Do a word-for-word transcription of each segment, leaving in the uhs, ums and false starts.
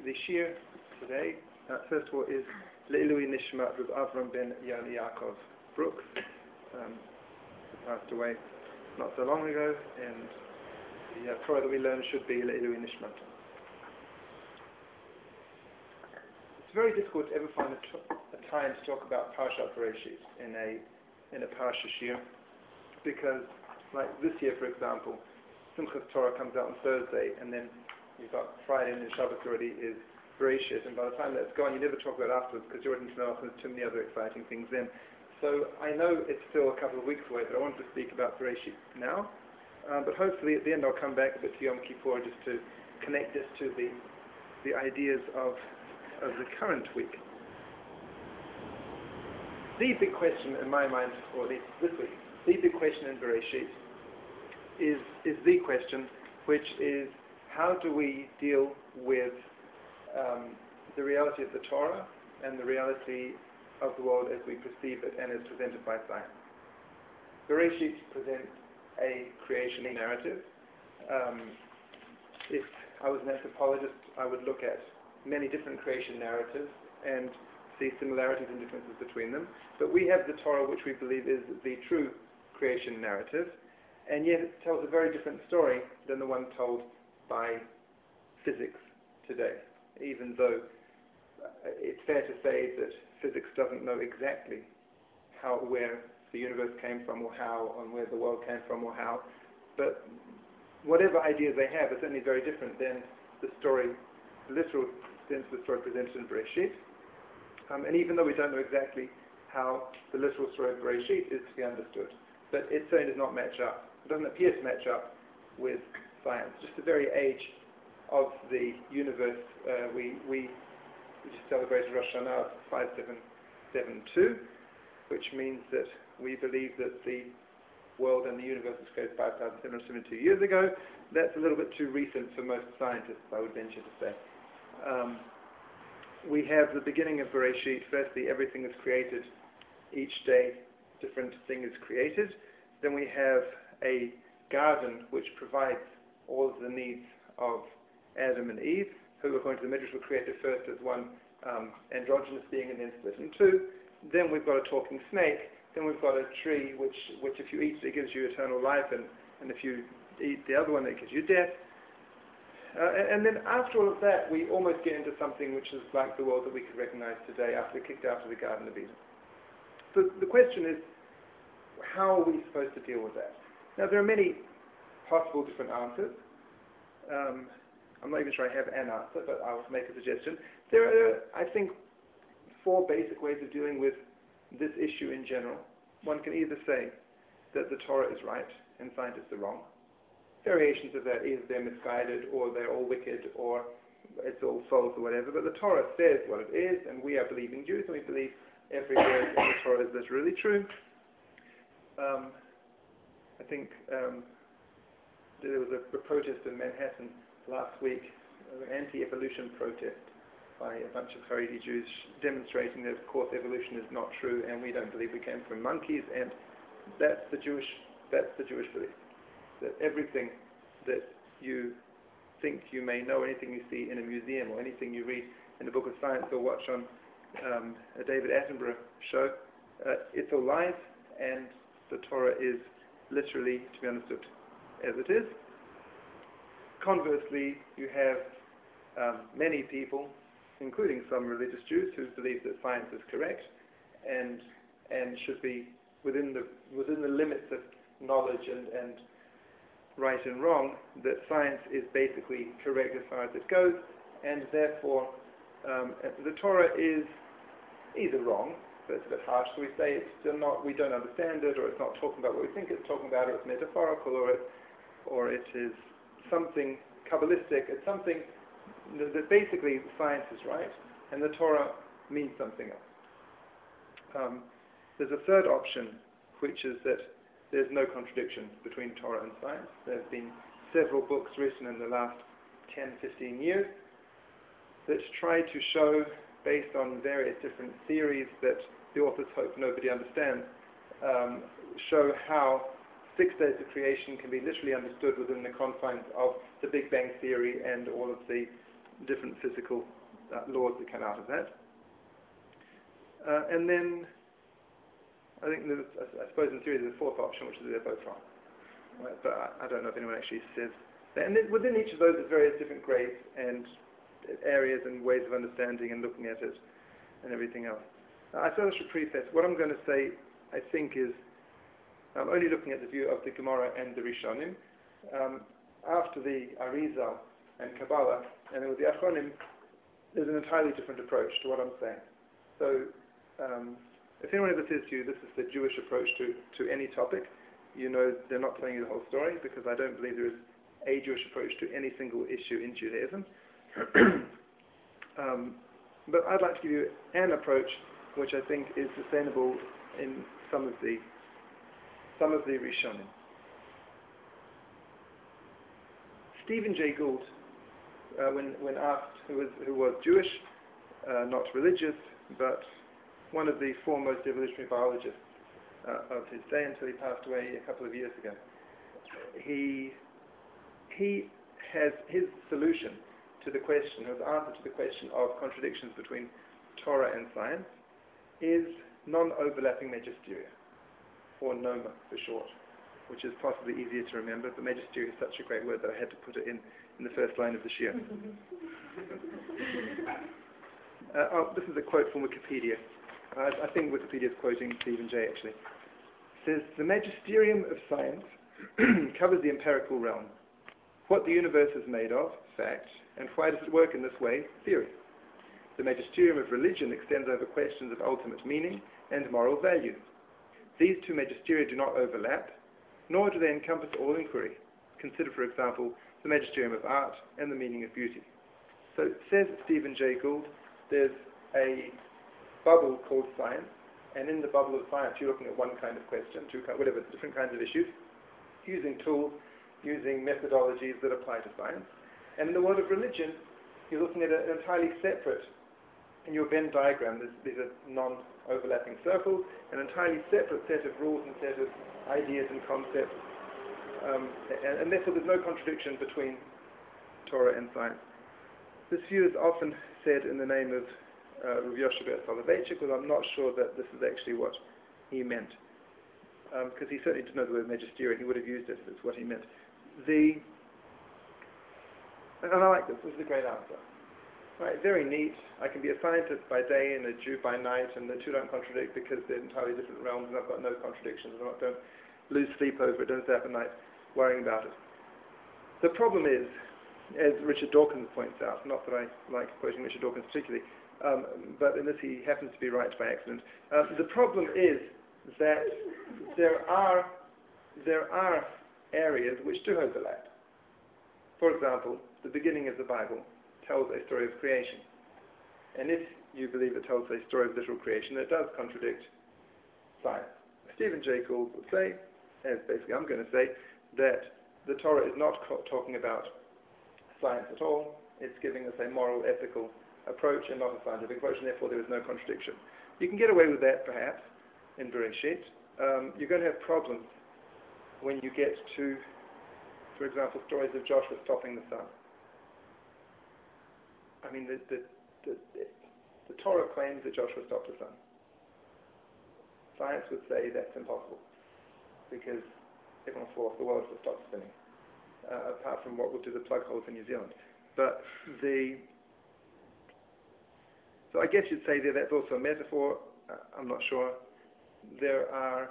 the shir today, uh, first of all, is Le'ilui Nishmat with Avram ben Yoni Yaakov Brooks, um, who passed away not so long ago, and the uh, Torah that we learn should be Le'ilui Nishmat. It's very difficult to ever find a, t- a time to talk about Parshat Bereshit in a in a Parsha Shir, because, like this year, for example, Simchas Torah comes out on Thursday, and then you've got Friday, and then Shabbos already is Bereshit, and by the time that's gone, you never talk about it afterwards because you're already into Melach and there's too many other exciting things then. So I know it's still a couple of weeks away, but I wanted to speak about Bereshit now. Uh, but hopefully at the end I'll come back a bit to Yom Kippur just to connect this to the the ideas of of the current week. The big question in my mind, or at least this week, the big question in Bereshit is is the question, which is how do we deal with Um, the reality of the Torah and the reality of the world as we perceive it and as presented by science. Bereshit presents a creation narrative. Um, if I was an anthropologist, I would look at many different creation narratives and see similarities and differences between them. But we have the Torah, which we believe is the true creation narrative, and yet it tells a very different story than the one told by physics today. Even though it's fair to say that physics doesn't know exactly how, where the universe came from, or how, and where the world came from, or how, but whatever ideas they have are certainly very different than the story, the literal sense of the story presented in Bereshit. Um, and even though we don't know exactly how the literal story of Bereshit is to be understood, but it certainly does not match up. It doesn't appear to match up with science. Just the very age of the universe. Uh, we, we we just celebrated Rosh Hashanah five seven seven two, which means that we believe that the world and the universe was created five thousand seven hundred seventy-two years ago. That's a little bit too recent for most scientists, I would venture to say. Um, we have the beginning of Bereshit. Firstly, everything is created. Each day, different thing is created. Then we have a garden which provides all of the needs of Adam and Eve, who according to the Midrash were created first as one um, androgynous being and then split in two. Then we've got a talking snake. Then we've got a tree which, which if you eat it, gives you eternal life, and, and if you eat the other one, it gives you death. Uh, and, and then after all of that, we almost get into something which is like the world that we could recognize today after we kicked out of the Garden of Eden. So the question is, how are we supposed to deal with that? Now there are many possible different answers. Um, I'm not even sure I have an answer, but I'll make a suggestion. There are, I think, four basic ways of dealing with this issue in general. One can either say that the Torah is right and scientists are wrong. Variations of that, either they're misguided or they're all wicked or it's all false or whatever, but the Torah says what it is, and we are believing Jews, and we believe every word in the Torah is literally true. Um, I think um, there was a, a protest in Manhattan last week, an anti-evolution protest by a bunch of Haredi Jews demonstrating that, of course, evolution is not true, and we don't believe we came from monkeys, and that's the Jewish, that's the Jewish belief. That everything that you think you may know, anything you see in a museum, or anything you read in a book of science or watch on um, a David Attenborough show, uh, it's all lies, and the Torah is literally to be understood as it is. Conversely, you have um, many people, including some religious Jews, who believe that science is correct and and should be within the within the limits of knowledge and, and right and wrong, that science is basically correct as far as it goes, and therefore um, the Torah is either wrong, but it's a bit harsh, so we say it's still not, we don't understand it, or it's not talking about what we think it's talking about, or it's metaphorical, or it, or it is something Kabbalistic. It's something that, that basically science is right, and the Torah means something else. Um, there's a third option, which is that there's no contradiction between Torah and science. There have been several books written in the last ten, fifteen years that try to show, based on various different theories that the authors hope nobody understands, um, show how six days of creation can be literally understood within the confines of the Big Bang Theory and all of the different physical uh, laws that come out of that. Uh, and then, I think, there's, I suppose in theory there's a fourth option, which is they're both wrong. Right? But I, I don't know if anyone actually says that. And then within each of those there's various different grades and areas and ways of understanding and looking at it and everything else. Uh, I suppose I should preface, what I'm going to say, I think, is I'm only looking at the view of the Gemara and the Rishonim. Um, after the Arizal and Kabbalah, and with the Achronim, there's an entirely different approach to what I'm saying. So, um, if anyone ever says to you, this is the Jewish approach to, to any topic, you know they're not telling you the whole story, because I don't believe there is a Jewish approach to any single issue in Judaism. um, but I'd like to give you an approach which I think is sustainable in some of the some of the Rishonim. Stephen Jay Gould, uh, when when asked who was who was Jewish, uh, not religious, but one of the foremost evolutionary biologists uh, of his day until he passed away a couple of years ago, he he has his solution to the question, his answer to the question of contradictions between Torah and science is non-overlapping magisteria, or NOMA for short, which is possibly easier to remember, but magisteria is such a great word that I had to put it in, in the first line of the shir. uh, oh, this is a quote from Wikipedia. Uh, I think Wikipedia is quoting Stephen Jay actually. It says, the magisterium of science covers the empirical realm, what the universe is made of, fact, and why does it work in this way, theory. The magisterium of religion extends over questions of ultimate meaning and moral value. These two magisteria do not overlap, nor do they encompass all inquiry. Consider, for example, the magisterium of art and the meaning of beauty. So, says Stephen Jay Gould, there's a bubble called science, and in the bubble of science you're looking at one kind of question, two kind, whatever, different kinds of issues, using tools, using methodologies that apply to science. And in the world of religion, you're looking at an entirely separate, in your Venn diagram, there's, these are non-overlapping circles, an entirely separate set of rules and set of ideas and concepts, um, and, and therefore there's no contradiction between Torah and science. This view is often said in the name of uh, Rav Yoshe Ber Soloveitchik, but I'm not sure that this is actually what he meant, because um, he certainly didn't know the word magisterium. He would have used it if it's what he meant. The And I like this. This is a great answer. Right, very neat. I can be a scientist by day and a Jew by night, and the two don't contradict because they're entirely different realms, and I've got no contradictions, and I don't lose sleep over it, don't stay up at night worrying about it. The problem is, as Richard Dawkins points out, not that I like quoting Richard Dawkins particularly, um, but in this he happens to be right by accident. Uh, the problem is that there are there are areas which do overlap. For example, the beginning of the Bible tells a story of creation. And if you believe it tells a story of literal creation, it does contradict science. Stephen Jay Gould would say, as basically I'm going to say, that the Torah is not co- talking about science at all. It's giving us a moral, ethical approach and not a scientific approach, and therefore there is no contradiction. You can get away with that, perhaps, in Bereshit. Um, you're going to have problems when you get to, for example, stories of Joshua stopping the sun. I mean, the, the, the, the Torah claims that Joshua stopped the sun. Science would say that's impossible, because everyone thought the world will stop spinning, uh, apart from what will do the plug holes in New Zealand. But the... So I guess you'd say that that's also a metaphor. Uh, I'm not sure. There are...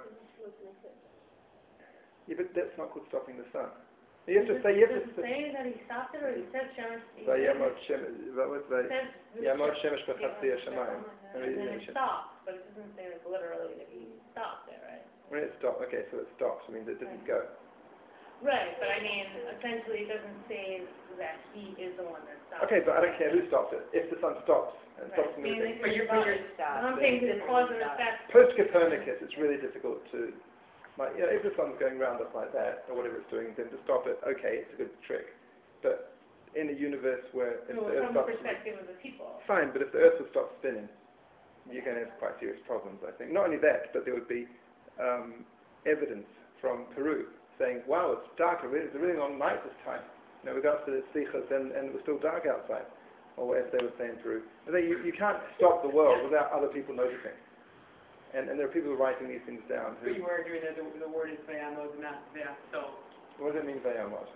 Yeah, but that's not called stopping the sun. You have to say, you have to say that he stopped it, or he said Shemesh. Yamot Shemesh, what was that? Yamot Shemesh b'chatziyah Shemayim. And then it stopped, but it doesn't say like literally that he stopped it, right? When it stopped, okay, so it stopped. I mean, it didn't go. Right, but I mean, essentially it doesn't say that he is the one that stopped. Okay, but I don't care who stopped it. If the sun stops and right. stops moving. But you're I'm saying the cause and effect. Post Copernicus, it's really difficult to. Like, you know, if the sun's going round us like that, or whatever it's doing, then to stop it, okay, it's a good trick. But in a universe where if no, the Earth from the stops, perspective of the people. fine, but if the Earth would stop spinning, you're going to have quite serious problems, I think. Not only that, but there would be um, evidence from Peru saying, wow, it's dark, it's a really long night this time. You know, we got to the Sichas and, and it was still dark outside. or as they would say in Peru. They, you, you can't stop the world without other people noticing. And, and there are people writing these things down. But you were arguing that the, the word is veamos, not veasto. What does it mean, veamos?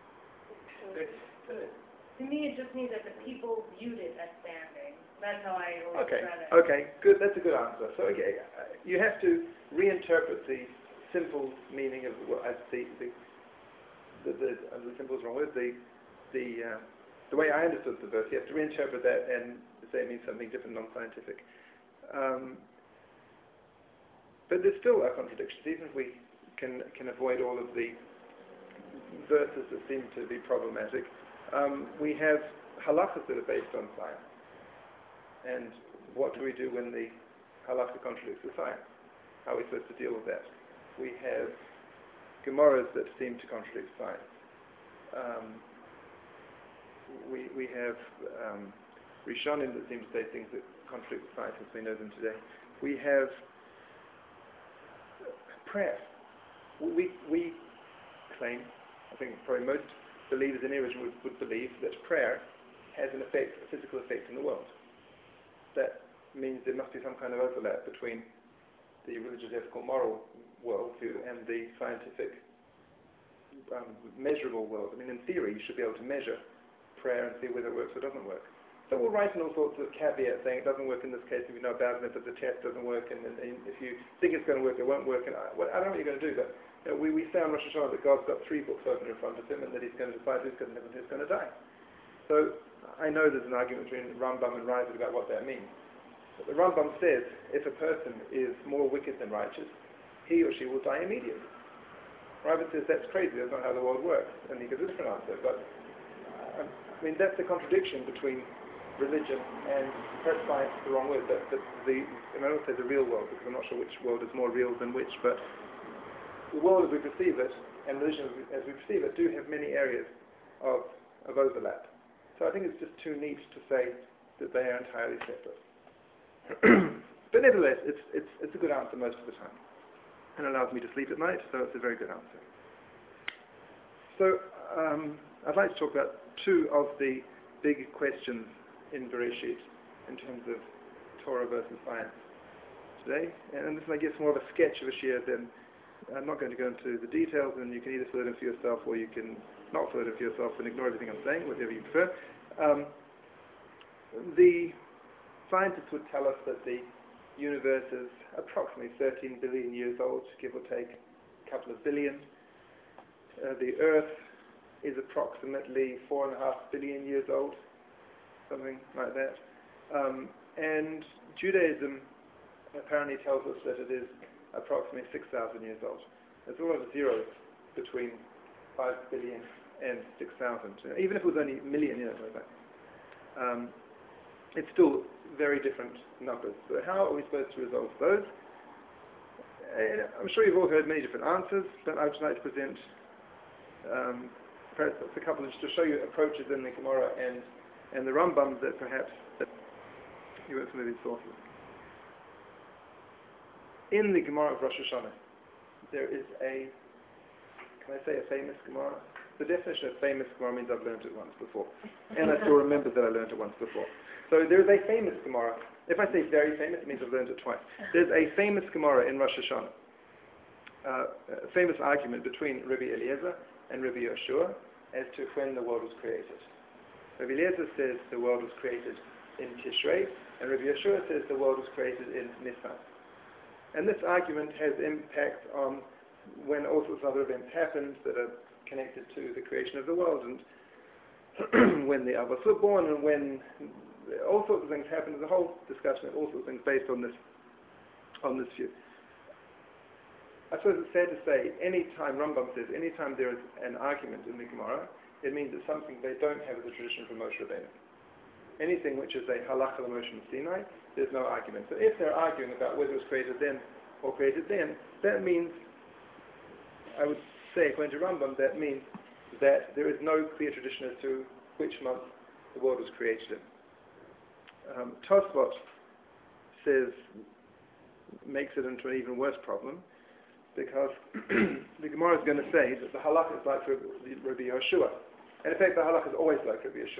To me, it just means that the people viewed it as standing. That's how I always Okay, read it. okay, good, that's a good answer. So okay, uh, you have to reinterpret the simple meaning of the word, as the, the, the, the, uh, the simple is wrong word, the, the, uh, the way I understood the verse, you have to reinterpret that and say it means something different, non-scientific. Um, but there's still a contradiction, even if we can, can avoid all of the verses that seem to be problematic. Um, we have halachas that are based on science. And what do we do when the halacha contradicts the science? How are we supposed to deal with that? We have Gemaras that seem to contradict science. Um, we, we have um, Rishonim that seem to say things that contradict science as we know them today. We have prayer. We, we claim, I think probably most believers in Israel would, would believe that prayer has an effect, a physical effect in the world. That means there must be some kind of overlap between the religious, ethical, moral worldview and the scientific, um, measurable world. I mean, in theory, you should be able to measure prayer and see whether it works or doesn't work. So we'll write in all sorts of caveats saying it doesn't work in this case if you know about it, but the test doesn't work, and, and, and if you think it's going to work, it won't work. And I, well, I don't know what you're going to do, but you know, we, we say on Rosh Hashanah that God's got three books open in front of him and that he's going to decide who's going to live and who's going to die. So I know there's an argument between Rambam and Ravid about what that means. But the Rambam says if a person is more wicked than righteous, he or she will die immediately. Ravid says that's crazy, that's not how the world works. And he gives a different answer. But uh, I mean, that's the contradiction between religion and perhaps science is the wrong word, but, but the, and I don't say the real world because I'm not sure which world is more real than which, but the world as we perceive it and religion as we, as we perceive it do have many areas of, of overlap. So I think it's just too neat to say that they are entirely separate. But nevertheless, it's, it's, it's a good answer most of the time. And allows me to sleep at night, so it's a very good answer. So um, I'd like to talk about two of the big questions in Bereshit in terms of Torah versus science today. And this is, I guess, more of a sketch of a shiur than I'm not going to go into the details, and you can either fill it in for yourself or you can not fill it in for yourself and ignore everything I'm saying, whatever you prefer. Um, the scientists would tell us that the universe is approximately thirteen billion years old, give or take a couple of billion. Uh, the Earth is approximately four and a half billion years old, something like that. Um, and Judaism apparently tells us that it is approximately six thousand years old. There's a lot of zeros between five billion and six thousand. Even if it was only a million years like that. Um, it's still very different numbers. So how are we supposed to resolve those? Uh, I'm sure you've all heard many different answers, but I would like to present um, perhaps a couple just to show you approaches in the Gemara and, and the Rambam that perhaps you won't familiar with these sources. In the Gemara of Rosh Hashanah, there is a, can I say a famous Gemara? The definition of famous Gemara means I've learned it once before. And I still remember that I learned it once before. So there is a famous Gemara. If I say very famous, it means I've learned it twice. There's a famous Gemara in Rosh Hashanah. Uh, a famous argument between Rabbi Eliezer and Rabbi Yoshua as to when the world was created. Rabbi Eliezer says the world was created in Tishrei, and Rabbi Yoshua says the world was created in Nisan. And this argument has impact on when all sorts of other events happened that are connected to the creation of the world, and when the Avos were born, and when all sorts of things happened. There's a whole discussion of all sorts of things based on this on this view. I suppose it's fair to say, any time Rambam says, any time there is an argument in the Gemara, it means it's something they don't have as a tradition from Moshe Rabbeinu. Anything which is a halacha l'Moshe Sinai, there's no argument. So if they're arguing about whether it was created then or created then, that means, I would say, according to Rambam, that means that there is no clear tradition as to which month the world was created in. Um, Tosfot says, makes it into an even worse problem, because the Gemara is going to say that the halakha is like Rabbi Yoshua. And in fact, the halakha is always like Rabbi Yoshua.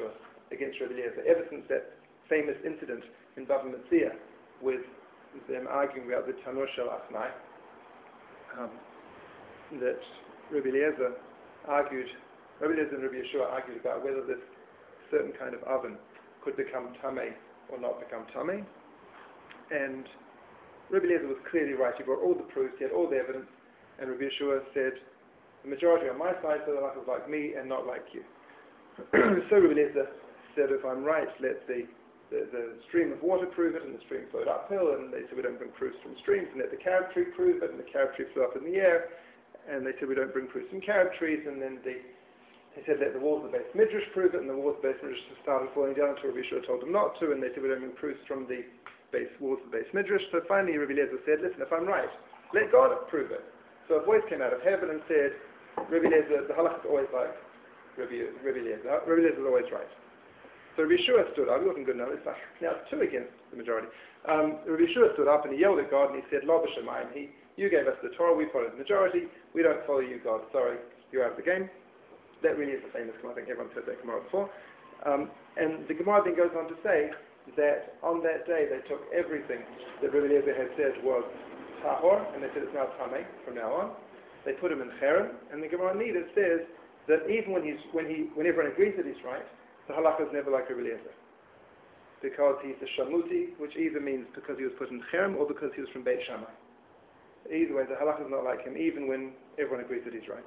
against Rabbi Eliezer, ever since that famous incident in Bava Metzia with them arguing about the Tanur Shel Achnai, um, that Rabbi Eliezer argued, Rabbi Eliezer and Rabbi Yeshua argued about whether this certain kind of oven could become tamei or not become tamei, and Rabbi Eliezer was clearly right. He brought all the proofs, he had all the evidence, and Rabbi Yeshua said, the majority on my side, so the life is like me and not like you. So Rabbi Eliezer said, if I'm right, let the, the, the stream of water prove it, and the stream flowed uphill, and they said we don't bring proofs from streams, and let the carob tree prove it, and the carob tree flew up in the air, and they said we don't bring proofs from carob trees, and then the, they said let the walls of the base midrash prove it, and the walls of the base midrash started falling down until Rabbi Yeshua told them not to, and they said we don't bring proofs from the base walls of the base midrash. So finally Rabbi Eliezer said, listen, if I'm right, let God prove it. So a voice came out of heaven and said, Rabbi Eliezer, the halakha is always like Rabbi, Rabbi Eliezer. Rabbi Eliezer is always right. So Rabbi Yeshua stood up. He wasn't good enough. It's like, now it's two against the majority. Um, Rabbi Yeshua stood up and he yelled at God and he said, Lo b'shamayim, he, you gave us the Torah, we followed the majority, we don't follow you, God. Sorry, you're out of the game. That really is the famous Gemara. I think everyone's heard that Gemara before. Um, and the Gemara then goes on to say that on that day they took everything that Rabbi Eliezer had said was tahor, and they said it's now tamei from now on. They put him in cherem, and the Gemara Nida says that even when he's when he when everyone agrees that he's right, the halakha is never like Rabbi Eliezer, because he's a shamuti, which either means because he was put in cherem or because he was from Beit Shammai. Either way, the halakha is not like him, even when everyone agrees that he's right.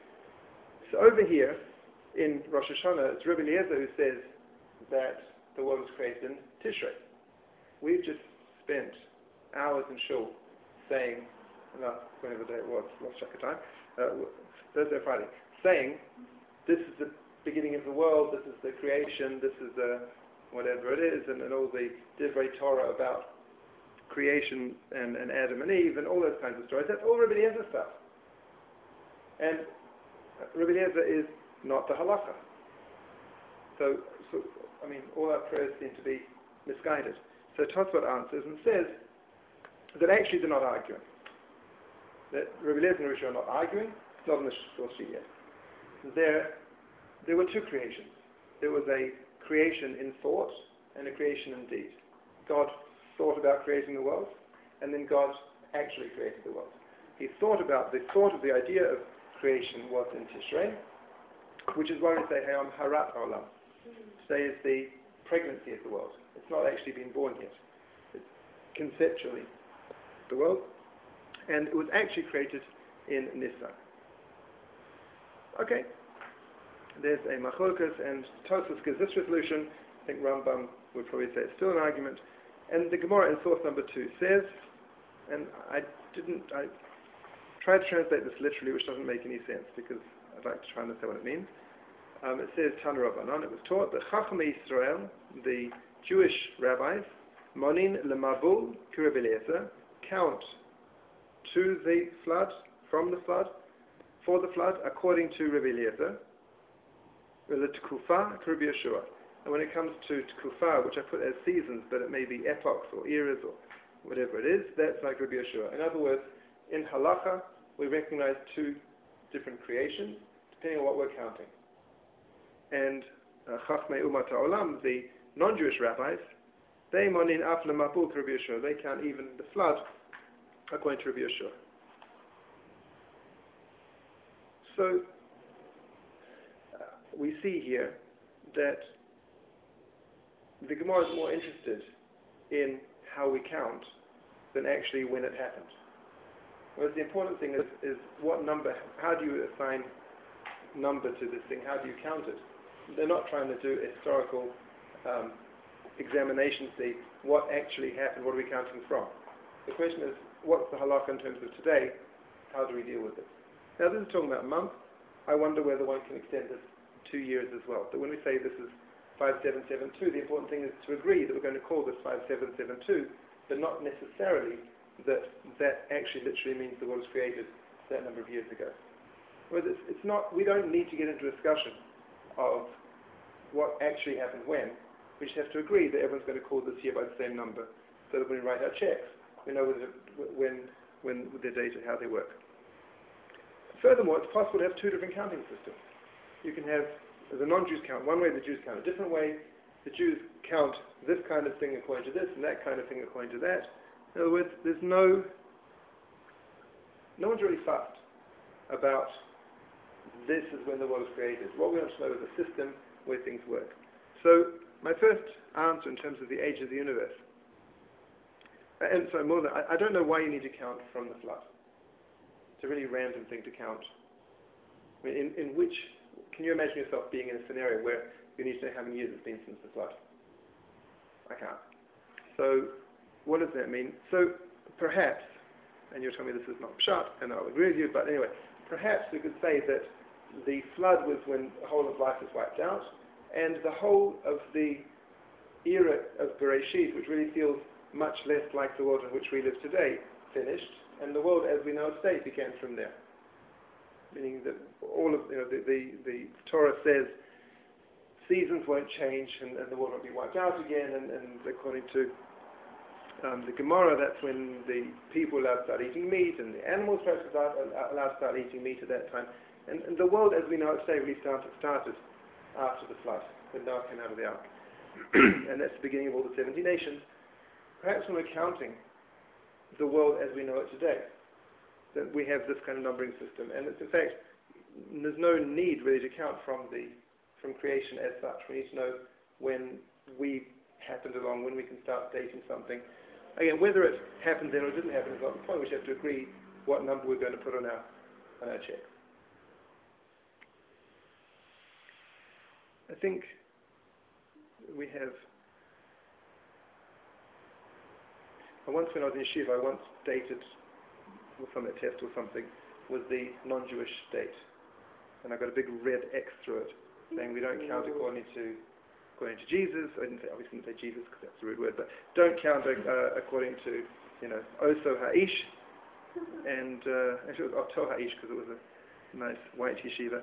So over here in Rosh Hashanah, it's Rabbi Eliezer who says that the world was created in Tishrei. We've just spent hours in shul saying, no, whenever day it was, lost track of time, uh, Thursday or Friday, saying, this is the beginning of the world, this is the creation, this is the whatever it is, and, and all the Divrei Torah about creation and, and Adam and Eve and all those kinds of stories. That's all Rabbi Eliezer stuff. And Rabbi Eliezer is not the halakha. So, so, I mean, all our prayers seem to be misguided. So Tosfot answers and says that actually they're not arguing. That Rabbi Eliezer and Rabbi Yeshua are not arguing, it's not in the source sheet yet. There, there were two creations. There was a creation in thought and a creation in deed. God thought about creating the world, and then God actually created the world. He thought about, the thought of the idea of creation was in Tishrei, which is why we say Hayom Harat Olam. Today is the pregnancy of the world. It's not actually been born yet. It's conceptually the world. And it was actually created in Nisan. Okay. There's a machlokas, and Tosfos gives this resolution. I think Rambam would probably say it's still an argument. And the Gemara in source number two says, and I didn't, I tried to translate this literally, which doesn't make any sense, because I'd like to try and understand what it means. Um, it says, Tanu Rabbanan, it was taught that Chachmei Yisrael, the Jewish rabbis, Monin Lemabul Rabbi Eliezer, count to the flood, from the flood, for the flood, according to Rabbi Eliezer, the Tekufa, Rabbi Yeshua. And when it comes to Tekufa, which I put as seasons, but it may be epochs or eras or whatever it is, that's like Rabbi Yeshua. In other words, in Halacha, we recognize two different creations, depending on what we're counting. And Chachmei Umat HaOlam, the non-Jewish rabbis, they monin af lemabul Rabbi Yeshua. They count even the flood according to Rabbi Yeshua. So uh, we see here that the Gemara is more interested in how we count than actually when it happened. Whereas the important thing is, is what number, how do you assign number to this thing, how do you count it? They're not trying to do a historical um, examination, see what actually happened, what are we counting from. The question is, what's the halakha in terms of today, how do we deal with it? Now this is talking about a month. I wonder whether one can extend this two years as well. But when we say this is five seven seven two, the important thing is to agree that we're going to call this five seven seven two, but not necessarily that that actually literally means the world was created that number of years ago. Whereas it's, it's not, we don't need to get into a discussion of what actually happened when. We just have to agree that everyone's going to call this year by the same number, so that when we write our checks, we know whether, when, when their data, how they work. Furthermore, it's possible to have two different counting systems. You can have the non-Jews count one way, the Jews count a different way, the Jews count this kind of thing according to this and that kind of thing according to that. In other words, there's no, no one's really fussed about this is when the world was created. What we want to know is a system where things work. So my first answer in terms of the age of the universe, and so more than, I, I don't know why you need to count from the flood. It's a really random thing to count. I mean, in, in which, can you imagine yourself being in a scenario where you need to know how many years it's been since the flood? I can't. So what does that mean? So perhaps, and you're telling me this is not pshat, and I'll agree with you, but anyway, perhaps we could say that the flood was when the whole of life was wiped out, and the whole of the era of Bereshit, which really feels much less like the world in which we live today, finished, and the world as we know it today began from there. Meaning that all of, you know, the, the, the Torah says seasons won't change and, and the world won't be wiped out again, and, and according to um, the Gemara, that's when the people allowed to start eating meat, and the animals were allowed to start eating meat at that time. And, and the world as we know it today really started, started after the flood, when Noah came out of the ark. And that's the beginning of all the seventy nations. Perhaps when we're counting the world as we know it today, that we have this kind of numbering system. And it's, in fact, there's no need really to count from the from creation as such. We need to know when we happened along, when we can start dating something. Again, whether it happened then or didn't happen is not the point. We just have to agree what number we're going to put on our on our check. I think we have. I once, when I was in yeshiva, I once dated, or from a test or something, was the non-Jewish date, and I got a big red X through it, saying we don't count according to according to Jesus. I didn't say, obviously didn't say Jesus because that's a rude word, but don't count uh, according to, you know, Oso Ha'ish, and uh, actually it was Oto Ha'ish because it was a nice white yeshiva,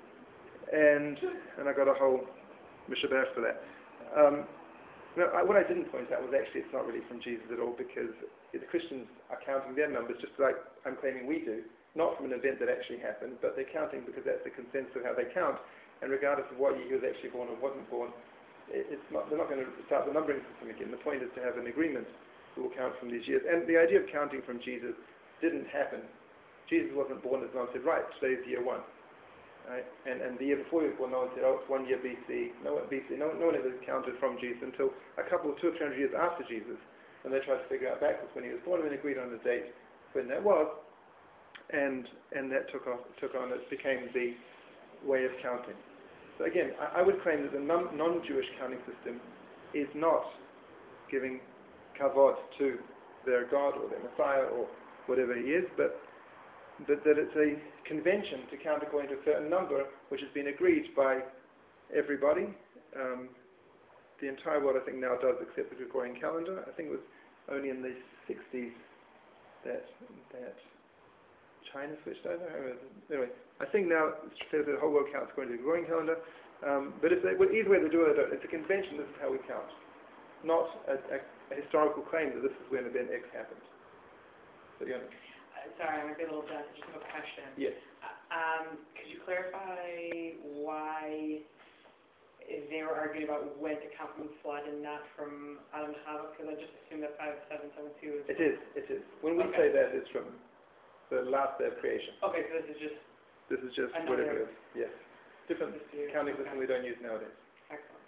and and I got a whole mishabeh for that. Um, no, I, what I didn't point out was actually it's not really from Jesus at all, because the Christians are counting their numbers just like I'm claiming we do, not from an event that actually happened, but they're counting because that's the consensus of how they count, and regardless of what year he was actually born or wasn't born, it, it's not, they're not going to start the numbering system again. The point is to have an agreement that will count from these years. And the idea of counting from Jesus didn't happen. Jesus wasn't born as no one said, right, today's year one. Right? And, and the year before he was born, no one said, oh, it's one year B C. No one, B C. No, no one ever counted from Jesus until a couple of two or three hundred years after Jesus, when they tried to figure out backwards when he was born, and then agreed on the date when that was, and and that took off, took on, it became the way of counting. So again, I, I would claim that the non, non-Jewish counting system is not giving kavod to their God or their Messiah or whatever he is, but That, that it's a convention to count according to a certain number, which has been agreed by everybody. Um, the entire world, I think, now does accept the Gregorian calendar. I think it was only in the sixties that that China switched over. Anyway, I think now it's said that the whole world counts according to the Gregorian calendar. Um, but if they, well, either way they do it, it's a convention. This is how we count, not a, a, a historical claim that this is when event X happened. So, you know. Sorry, I might be a little dense. I just have a question. Yes. Uh, um, could you clarify why they were arguing about when to count from the flood and not from Adam and Hava? Because I just assumed that five seven seven two is... It is, it is. When we Okay. say that, it's from the last day of creation. Okay, so this is just... This is just Another- whatever it is. Yes. Different This year. counting Okay. system we don't use nowadays. Excellent.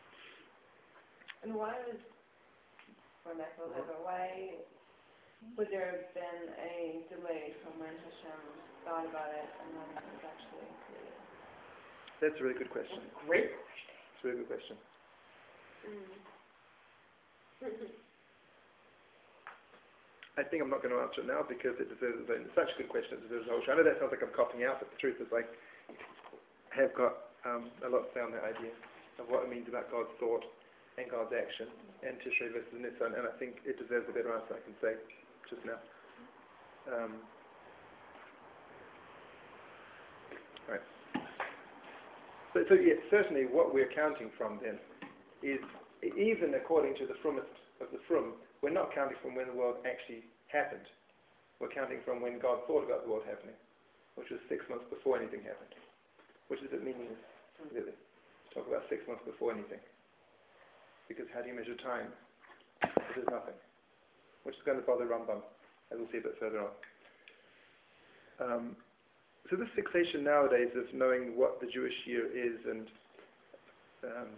And why was, going back a little bit, but why would there have been a delay from when Hashem thought about it and when it was actually created? That's a really good question. Great. It's a really good question. I think I'm not going to answer it now because it deserves a, it's such a good question. It deserves a whole show. I know that sounds like I'm copying out, but the truth is I have got um, a lot to say on that idea of what it means about God's thought and God's action and Tishrei versus Nisan, and I think it deserves a better answer I can say just now. Um, right. So, so yeah, certainly what we're counting from then is, even according to the Frumist of the Frum, we're not counting from when the world actually happened. We're counting from when God thought about the world happening, which was six months before anything happened. Which is a bit meaningless, really. Talk about six months before anything. because how do you measure time? It is nothing, which is going to bother Rambam, as we'll see a bit further on. Um, so this fixation nowadays of knowing what the Jewish year is and um,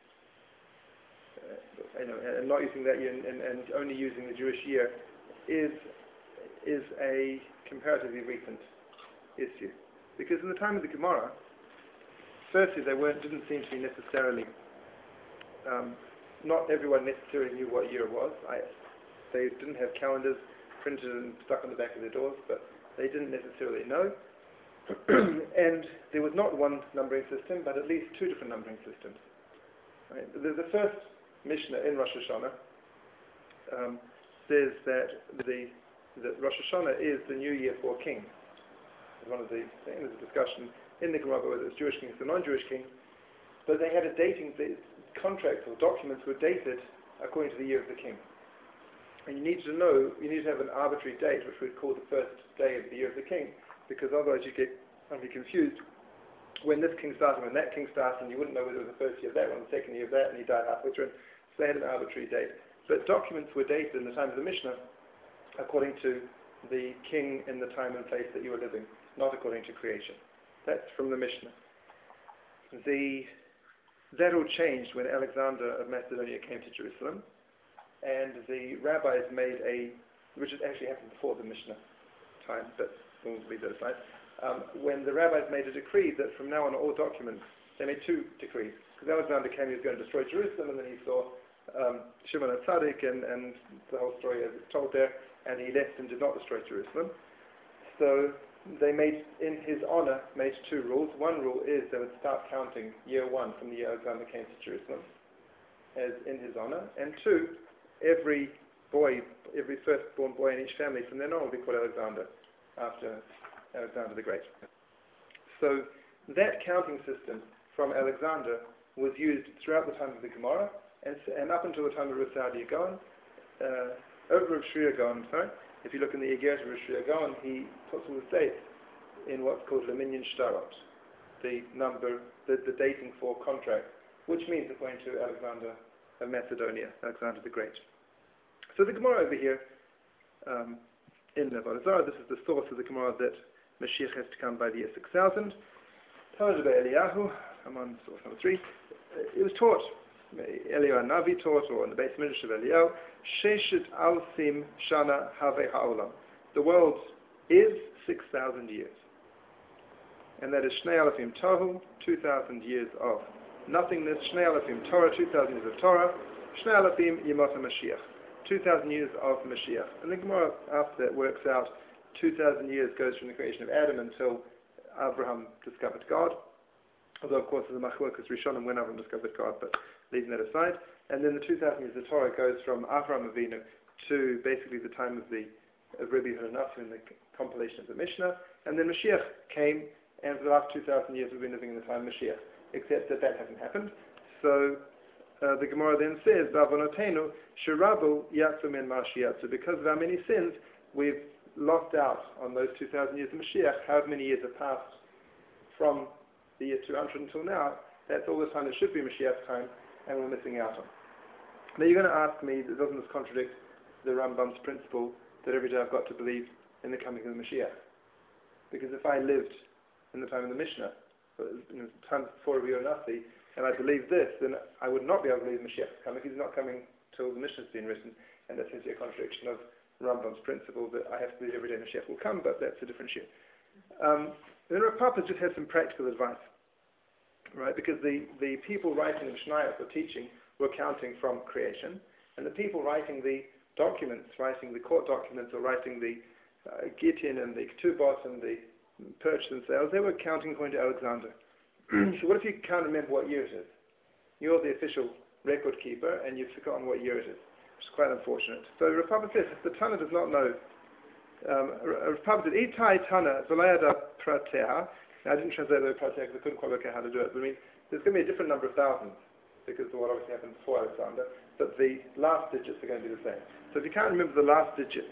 uh, you know, and not using that year and, and, and only using the Jewish year is is a comparatively recent issue. Because in the time of the Gemara, firstly, there weren't, didn't seem to be necessarily, um, not everyone necessarily knew what year it was. I, they didn't have calendars printed and stuck on the back of their doors, but they didn't necessarily know. And there was not one numbering system, but at least two different numbering systems. Right? The, the first Mishnah in Rosh Hashanah um, says that the that Rosh Hashanah is the new year for kings. One of the there's a discussion in the Gemara whether it's Jewish kings or non-Jewish kings, but they had a dating. The contracts or documents were dated according to the year of the king. And you need to know, you need to have an arbitrary date, which we'd call the first day of the year of the king, because otherwise you get be confused when this king started, when that king started, and you wouldn't know whether it was the first year of that one, the second year of that, and he died halfway through. So they had an arbitrary date. But documents were dated in the time of the Mishnah according to the king in the time and place that you were living, not according to creation. That's from the Mishnah. The, that all changed when Alexander of Macedonia came to Jerusalem, and the rabbis made a, which has actually happened before the Mishnah time, but we'll leave that aside. Um, when the rabbis made a decree that from now on all documents, they made two decrees. Because Alexander came, he was going to destroy Jerusalem, and then he saw um, Shimon and Tzaddik, and, and the whole story as it's told there, and he left and did not destroy Jerusalem. So they made, in his honor, made two rules. One rule is they would start counting year one from the year Alexander came to Jerusalem, as in his honor. And two, every boy, every firstborn boy in each family from then on will be called Alexander, after Alexander the Great. So that counting system from Alexander was used throughout the time of the Gemara, and, and up until the time of Rav Saadia Gaon, uh, over Rav Shria Gaon, sorry, if you look in the Igeret of Rav Shria Gaon, he puts all the dates in what's called Leminyan Shtarot, the number, the, the dating for contract, which means according to Alexander of Macedonia, Alexander the Great. So the Gemara over here, um, in Avodah Zarah, this is the source of the Gemara that Mashiach has to come by the year six thousand. Talmud by Eliyahu, I'm on source number three. It was taught, Eliyahu Navi taught, or in the base midrash of Eliyahu, Sheshet Alfim Shana Have Ha'olam. The world is six thousand years. And that is Shnei Alafim Tohu, two thousand years of nothingness. Shnei Alafim Torah, two thousand years of Torah. Shnei Alafim Yemot HaMashiach, two thousand years of Mashiach. And the Gemara after that works out two thousand years goes from the creation of Adam until Abraham discovered God. Although, of course, there's a machlokas Rishonim when Abraham discovered God, but leaving that aside. And then the two thousand years of Torah goes from Avraham Avinu to basically the time of the of Rabbi Hananatu in the compilation of the Mishnah. And then Mashiach came, and for the last two thousand years we've been living in the time of Mashiach, except that that hasn't happened. So uh, the Gemara then says, Ba'avonotenu shirabu yatsu min ma'ashiyatsu. Because of our many sins, we've lost out on those two thousand years of Mashiach. However many years have passed from the year two hundred until now, that's all the time that should be Mashiach's time, and we're missing out on. Now you're going to ask me, doesn't this contradict the Rambam's principle that every day I've got to believe in the coming of the Mashiach? Because if I lived in the time of the Mishnah, in the time before Rabbi Yonathi, and I believe this, then I would not be able to believe Mashiach is coming. He's not coming till the Mishnah's been written, and that's simply a contradiction of Rambam's principle that I have to believe every day Mashiach will come, but that's a different issue. Um, then Rav Papa just had some practical advice, right? Because the, the people writing the Mishnayos or teaching were counting from creation, and the people writing the documents, writing the court documents or writing the uh, Gittin and the Ketubot and the purchase and sales, they were counting according to Alexander. So what if you can't remember what year it is? You're the official record keeper and you've forgotten what year it is, which is quite unfortunate. So Rav Papa says, if the Tana does not know, um, Rav Papa said, Itai Tana Zalayada Prateha. Now I didn't translate the Prateha because I couldn't quite work out how to do it, but I mean, there's going to be a different number of thousands because of what obviously happened before Alexander, but the last digits are going to be the same. So if you can't remember the last digits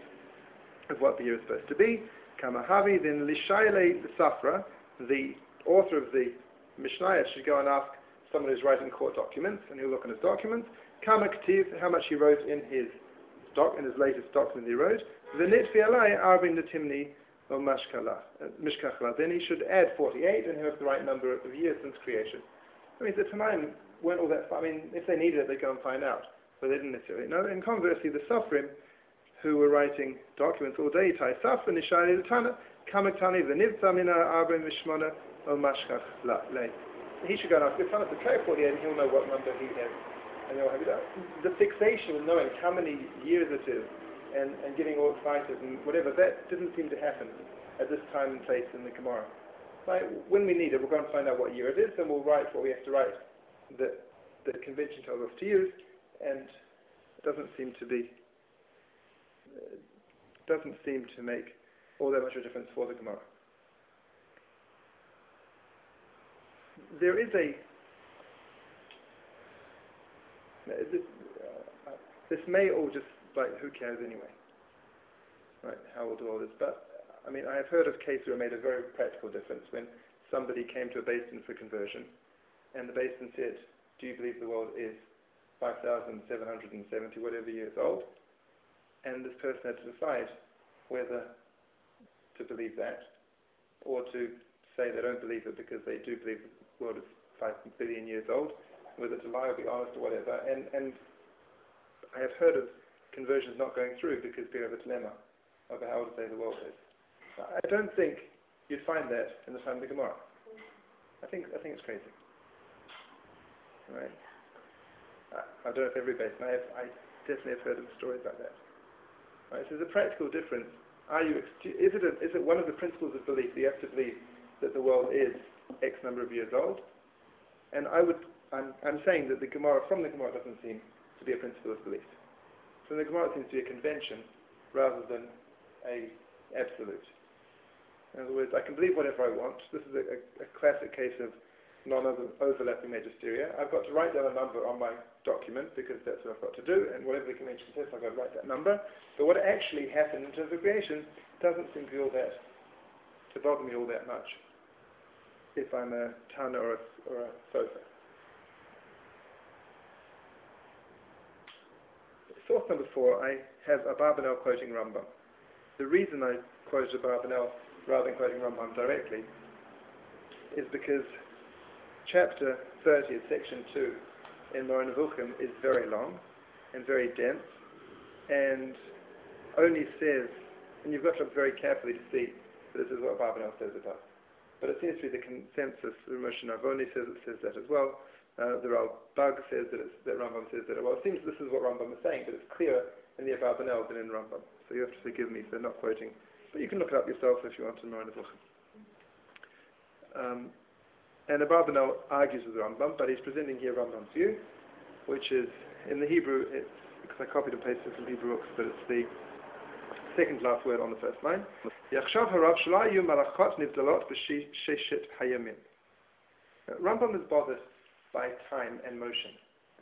of what the year is supposed to be, Kamahavi, then Lishayle Safra, the author of the Mishnah, should go and ask someone who's writing court documents, and he'll look at his documents, Kama K'tiv, how much he wrote in his doc, in his latest document he wrote. V'nit v'alai arbin netimni o mashkala, mishkachla. Then he should add forty-eight, and he has the right number of years since creation. I mean, the Tanaim weren't all that far. I mean, if they needed it, they'd go and find out. But they didn't necessarily know. And conversely, the Sofrim, who were writing documents all day, Tai Safra, Nishari, the Tana, Kamatani, V'nivtza mina arbin mishmona o mashkachla. He should go and ask the Tana to try forty-eight, and he'll know what number he has. And they'll have it out. The fixation with knowing how many years it is and, and getting all excited and whatever, that didn't seem to happen at this time and place in the Gemara. Like, when we need it, we'll go and find out what year it is, and we'll write what we have to write that the convention tells us to use, and it doesn't seem to be, uh, doesn't seem to make all that much of a difference for the Gemara. There is a This, uh, this may all just, like, who cares anyway? Right, how we'll do all this. But, I mean, I have heard of cases where it made a very practical difference when somebody came to a basin for conversion, and the basin said, do you believe the world is five thousand seven hundred seventy whatever years old? And this person had to decide whether to believe that, or to say they don't believe it because they do believe the world is five billion years old, whether to lie or be honest or whatever. And, and I have heard of conversions not going through because people have a dilemma over how to say the world is. I don't think you'd find that in the time of the Gemara. I think I think it's crazy. Right? I, I don't know if every basin. I have, I definitely have heard of stories like that. Right? So there's a practical difference. Are you? Is it a, is it one of the principles of belief that you have to believe that the world is X number of years old? And I would. I'm, I'm saying that the Gemara, from the Gemara, doesn't seem to be a principle of belief. From the Gemara, it seems to be a convention rather than a absolute. In other words, I can believe whatever I want. This is a, a, a classic case of non-overlapping magisteria. I've got to write down a number on my document because that's what I've got to do, and whatever the convention says, I've got to write that number. But what actually happened in terms of creation doesn't seem to be all that, to bother me all that much if I'm a Tana or a, or a Sofa. Source number four, I have Abarbanel quoting Rambam. The reason I quoted Abarbanel rather than quoting Rambam directly is because chapter thirty, section two in Moreh Nevuchim is very long and very dense and only says, and you've got to look very carefully to see that this is what Abarbanel says it does. But it seems to be the consensus. Moshe Narboni says it says that as well. Uh, the Ralbag says that, it's, that Rambam says that. Well, it seems this is what Rambam is saying, but it's clearer in the Abarbanel than in Rambam. So you have to forgive me for not quoting. But you can look it up yourself if you want in Moreh Nevuchim. Um, and Abarbanel argues with Rambam, but he's presenting here Rambam's view, which is, in the Hebrew, it's, because I copied and pasted from Hebrew books, but it's the second last word on the first line. Yachshav harav shelo hayu malachot nivdalot b'sheshet hayamim. Rambam is bothered by time and motion.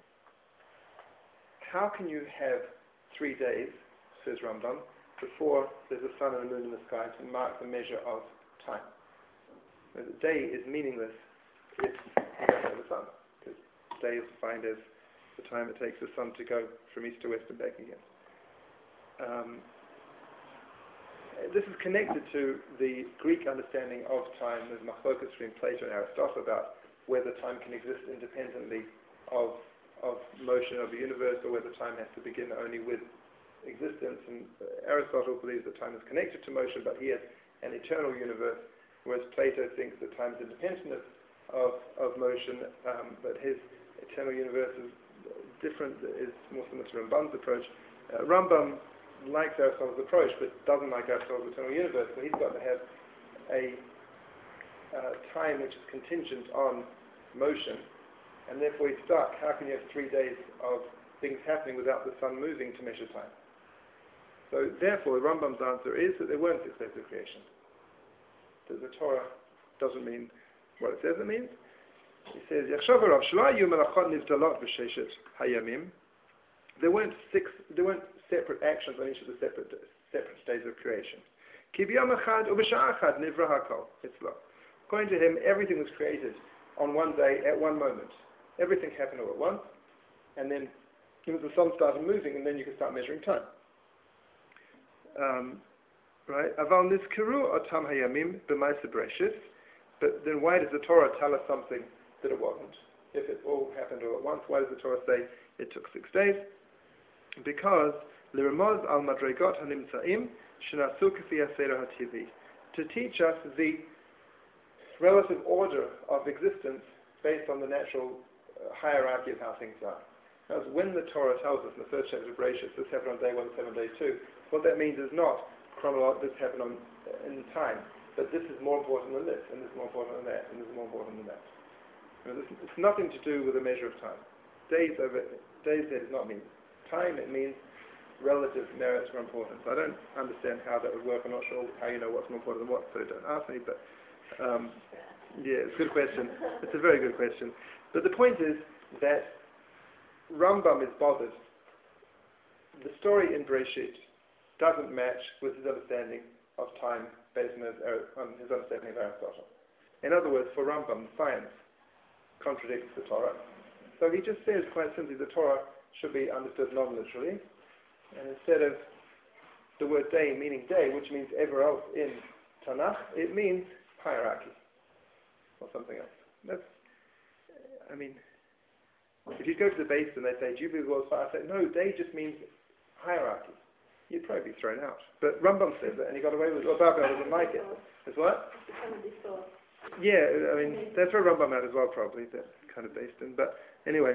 How can you have three days, says Rambam, before there's a sun and a moon in the sky to mark the measure of time? Now, the day is meaningless if you don't have the sun, because day is defined as the time it takes the sun to go from east to west and back again. Um, this is connected to the Greek understanding of time. There's machlokas between Plato and Aristotle about whether time can exist independently of of motion of the universe, or whether time has to begin only with existence. And Aristotle believes that time is connected to motion, but he has an eternal universe, whereas Plato thinks that time is independent of of, of motion, um, but his eternal universe is different, is more similar to Rambam's approach. Uh, Rambam likes Aristotle's approach, but doesn't like Aristotle's eternal universe, so he's got to have a uh, time which is contingent on motion, and therefore he's stuck. How can you have three days of things happening without the sun moving to measure time? So therefore, Rambam's answer is that there weren't six days of creation. That the Torah doesn't mean what it says it means. He says, Yachshav harav shelo hayu malachot nivdalot b'sheshet hayamim. There weren't six, there weren't separate actions on each of the separate separate days of creation. Ki b'yom echad u'b'sha'ah echad nivra hakol. According to him, everything was created on one day, at one moment. Everything happened all at once, and then If the sun started moving, and then you can start measuring time. Um, right? Aval nizkaru otam hayamim b'ma'aseh Bereshis. But then why does the Torah tell us something that it wasn't? If it all happened all at once, why does the Torah say it took six days? Because l'ramaz al madregot hanimtzaim shenasu k'fi haseder hativi, to teach us the relative order of existence based on the natural uh, hierarchy of how things are. As when the Torah tells us in the first chapter of Bereshit, this happened on day one, this happened on day two, what that means is not chronological, this happened on, in time, but this is more important than this, and this is more important than that, and this is more important than that. You know, this, it's nothing to do with a measure of time. Days over, days there does not mean time, it means relative merits or importance. I don't understand how that would work. I'm not sure how you know what's more important than what, so don't ask me, but um, yeah, it's a good question. It's a very good question. But the point is that Rambam is bothered. The story in Bereshit doesn't match with his understanding of time based on his, on his understanding of Aristotle. In other words, for Rambam, science contradicts the Torah. So he just says quite simply the Torah should be understood non-literally, and instead of the word day meaning day, which means ever else in Tanakh, it means hierarchy or something else. That's, I mean, if you go to the base and they say, do you believe the world's fire? I say, no, day just means hierarchy. You'd probably be thrown out. But Rambam says it, and he got away with it. Well, Babel doesn't like it. As what? Yeah, I mean, that's where Rambam out as well, probably, that kind of based in. But anyway,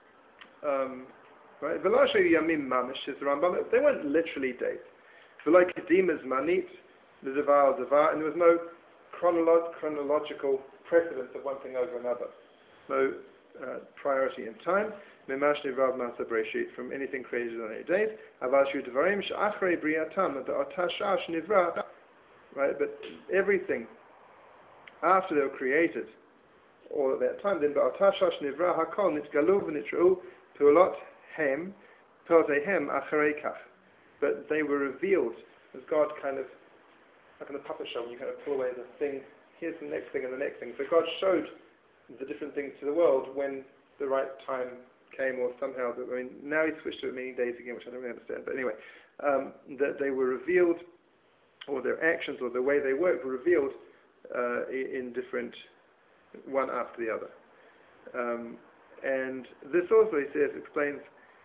um, right? Velashe Yamim Mamish is the Rambam. They weren't literally days. Velai Kedimas Manit, the Zavar Zavar, and there was no chronolo- chronological precedence of one thing over another. No uh, priority in time. Memash Nivrav Masa Bereshit, from anything created on eight days. Avashu Devarim Sh'achrei Briatam, the Otashash Nivra, right? But everything after they were created, or at that time, then Otashash Nivra Hakol Nitgalu V'Nitra'u Pu'olot Hem Pu'otehem Achrei Kach. But they were revealed as God kind of, like in the puppet show, when you kind of pull away the thing, here's the next thing and the next thing. So God showed the different things to the world when the right time came, or somehow, I mean, now he switched to meaning days again, which I don't really understand, but anyway, um, that they were revealed, or their actions, or the way they worked were revealed uh, in different, one after the other. Um, and this also, he says, explains,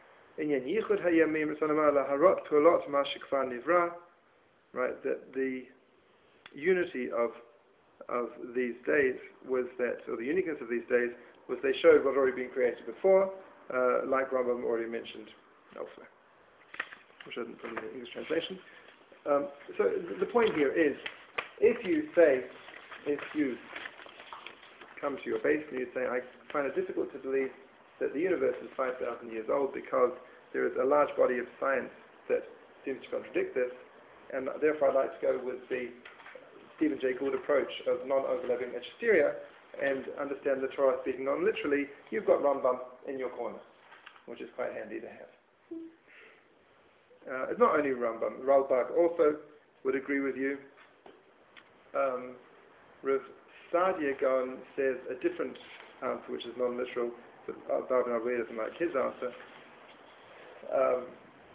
right, that the unity of of these days was that, or the uniqueness of these days, was they showed what had already been created before, uh, like Rambam already mentioned elsewhere, which I didn't put in the English translation. Um, so th- the point here is, if you say, if you come to your base and you say, I find it difficult to believe that the universe is five thousand years old because there is a large body of science that seems to contradict this, and therefore I'd like to go with the Stephen Jay Gould approach of non-overlapping hysteria and understand the Torah speaking non-literally, you've got Rambam in your corner, which is quite handy to have. Uh, it's not only Rambam. Ralbag also would agree with you. Um, Rav Sadia Gaon says a different answer, which is non-literal, but Barbara Alway doesn't like his answer. Um,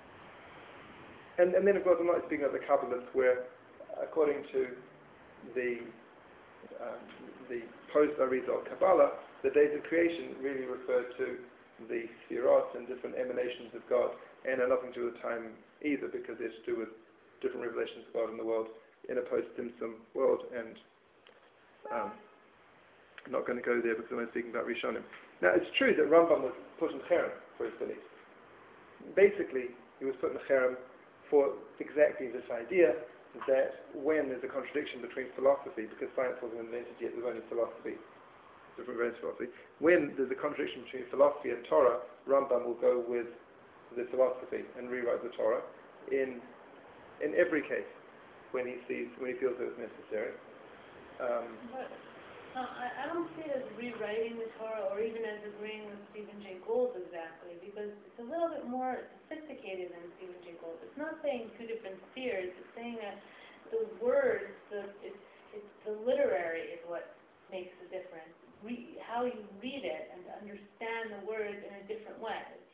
and, and then, of course, I'm not speaking of the Kabbalists, where, according to the um, the post-Arizal Kabbalah, the days of creation really refer to the Sefirot and different emanations of God, and are nothing to do with time either, because they're to do with different revelations of God in the world in a post-Tzimtzum world, and um, I'm not going to go there because I'm speaking about Rishonim. Now, it's true that Rambam was put in Cherem for his belief. Basically, he was put in Cherem for exactly this idea that when there's a contradiction between philosophy, because science wasn't invented yet, there was only philosophy, different variants of philosophy, when there's a contradiction between philosophy and Torah, Rambam will go with the philosophy and rewrite the Torah in in every case when he sees, when he feels that it's necessary. Um, But uh, I, I don't see it as rewriting the Torah or even as agreeing with Stephen Jay Gould exactly, because it's a little bit more sophisticated than Stephen Jay Gould. It's not saying two different spheres. It's saying that the words, the it's, it's the literary is what makes the difference. Re, how you read it and to understand the words in a different way. So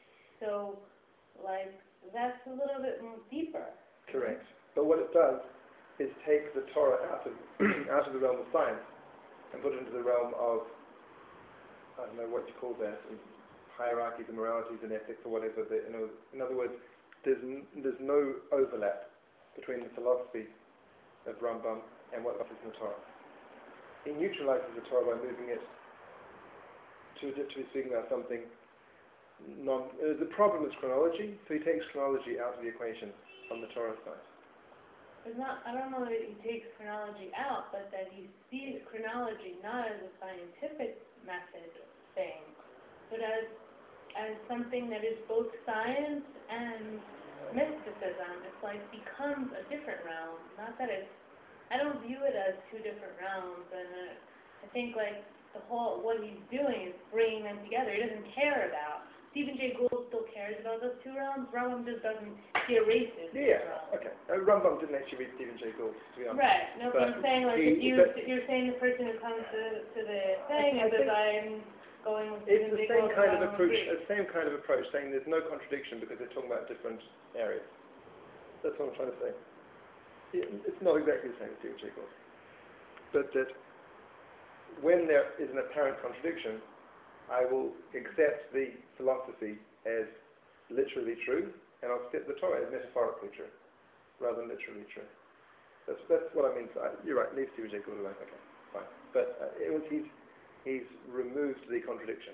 So, like, that's a little bit more deeper. Correct. But what it does is take the Torah out of out of the realm of science and put it into the realm of, I don't know what you call that, hierarchies and moralities and ethics or whatever. The, you know, in other words, there's n- there's no overlap between the philosophy of Rambam and what is in the Torah. He neutralizes the Torah by moving it to, to be speaking about something non... Uh, the problem is chronology, so he takes chronology out of the equation on the Torah side. It's not, I don't know that he takes chronology out, but that he sees chronology not as a scientific method thing, but as as something that is both science and mysticism. It's like becomes a different realm. Not that it's, I don't view it as two different realms, and uh, I think like the whole, what he's doing is bringing them together. He doesn't care about. Stephen Jay Gould still cares about those two realms. Rambam just doesn't, he erases those Yeah, realms. okay. Uh, Rambam didn't actually read Stephen Jay Gould, to be honest. Right. No, but, But I'm saying like he- if you but- you're saying the person who comes to to the thing I and says think I'm going with It's Stephen the Jay same Gould, kind I of don't approach, agree. the same kind of approach, saying there's no contradiction because they're talking about different areas. That's what I'm trying to say. It- It's not exactly the same as Stephen Jay Gould. But that when there is an apparent contradiction, I will accept the philosophy as literally true, and I'll accept the Torah as metaphorically true, rather than literally true. That's that's what I mean. So I, you're right. Leave Stephen Jay Gould alone. Okay, fine. But uh, it was he's he's removed the contradiction,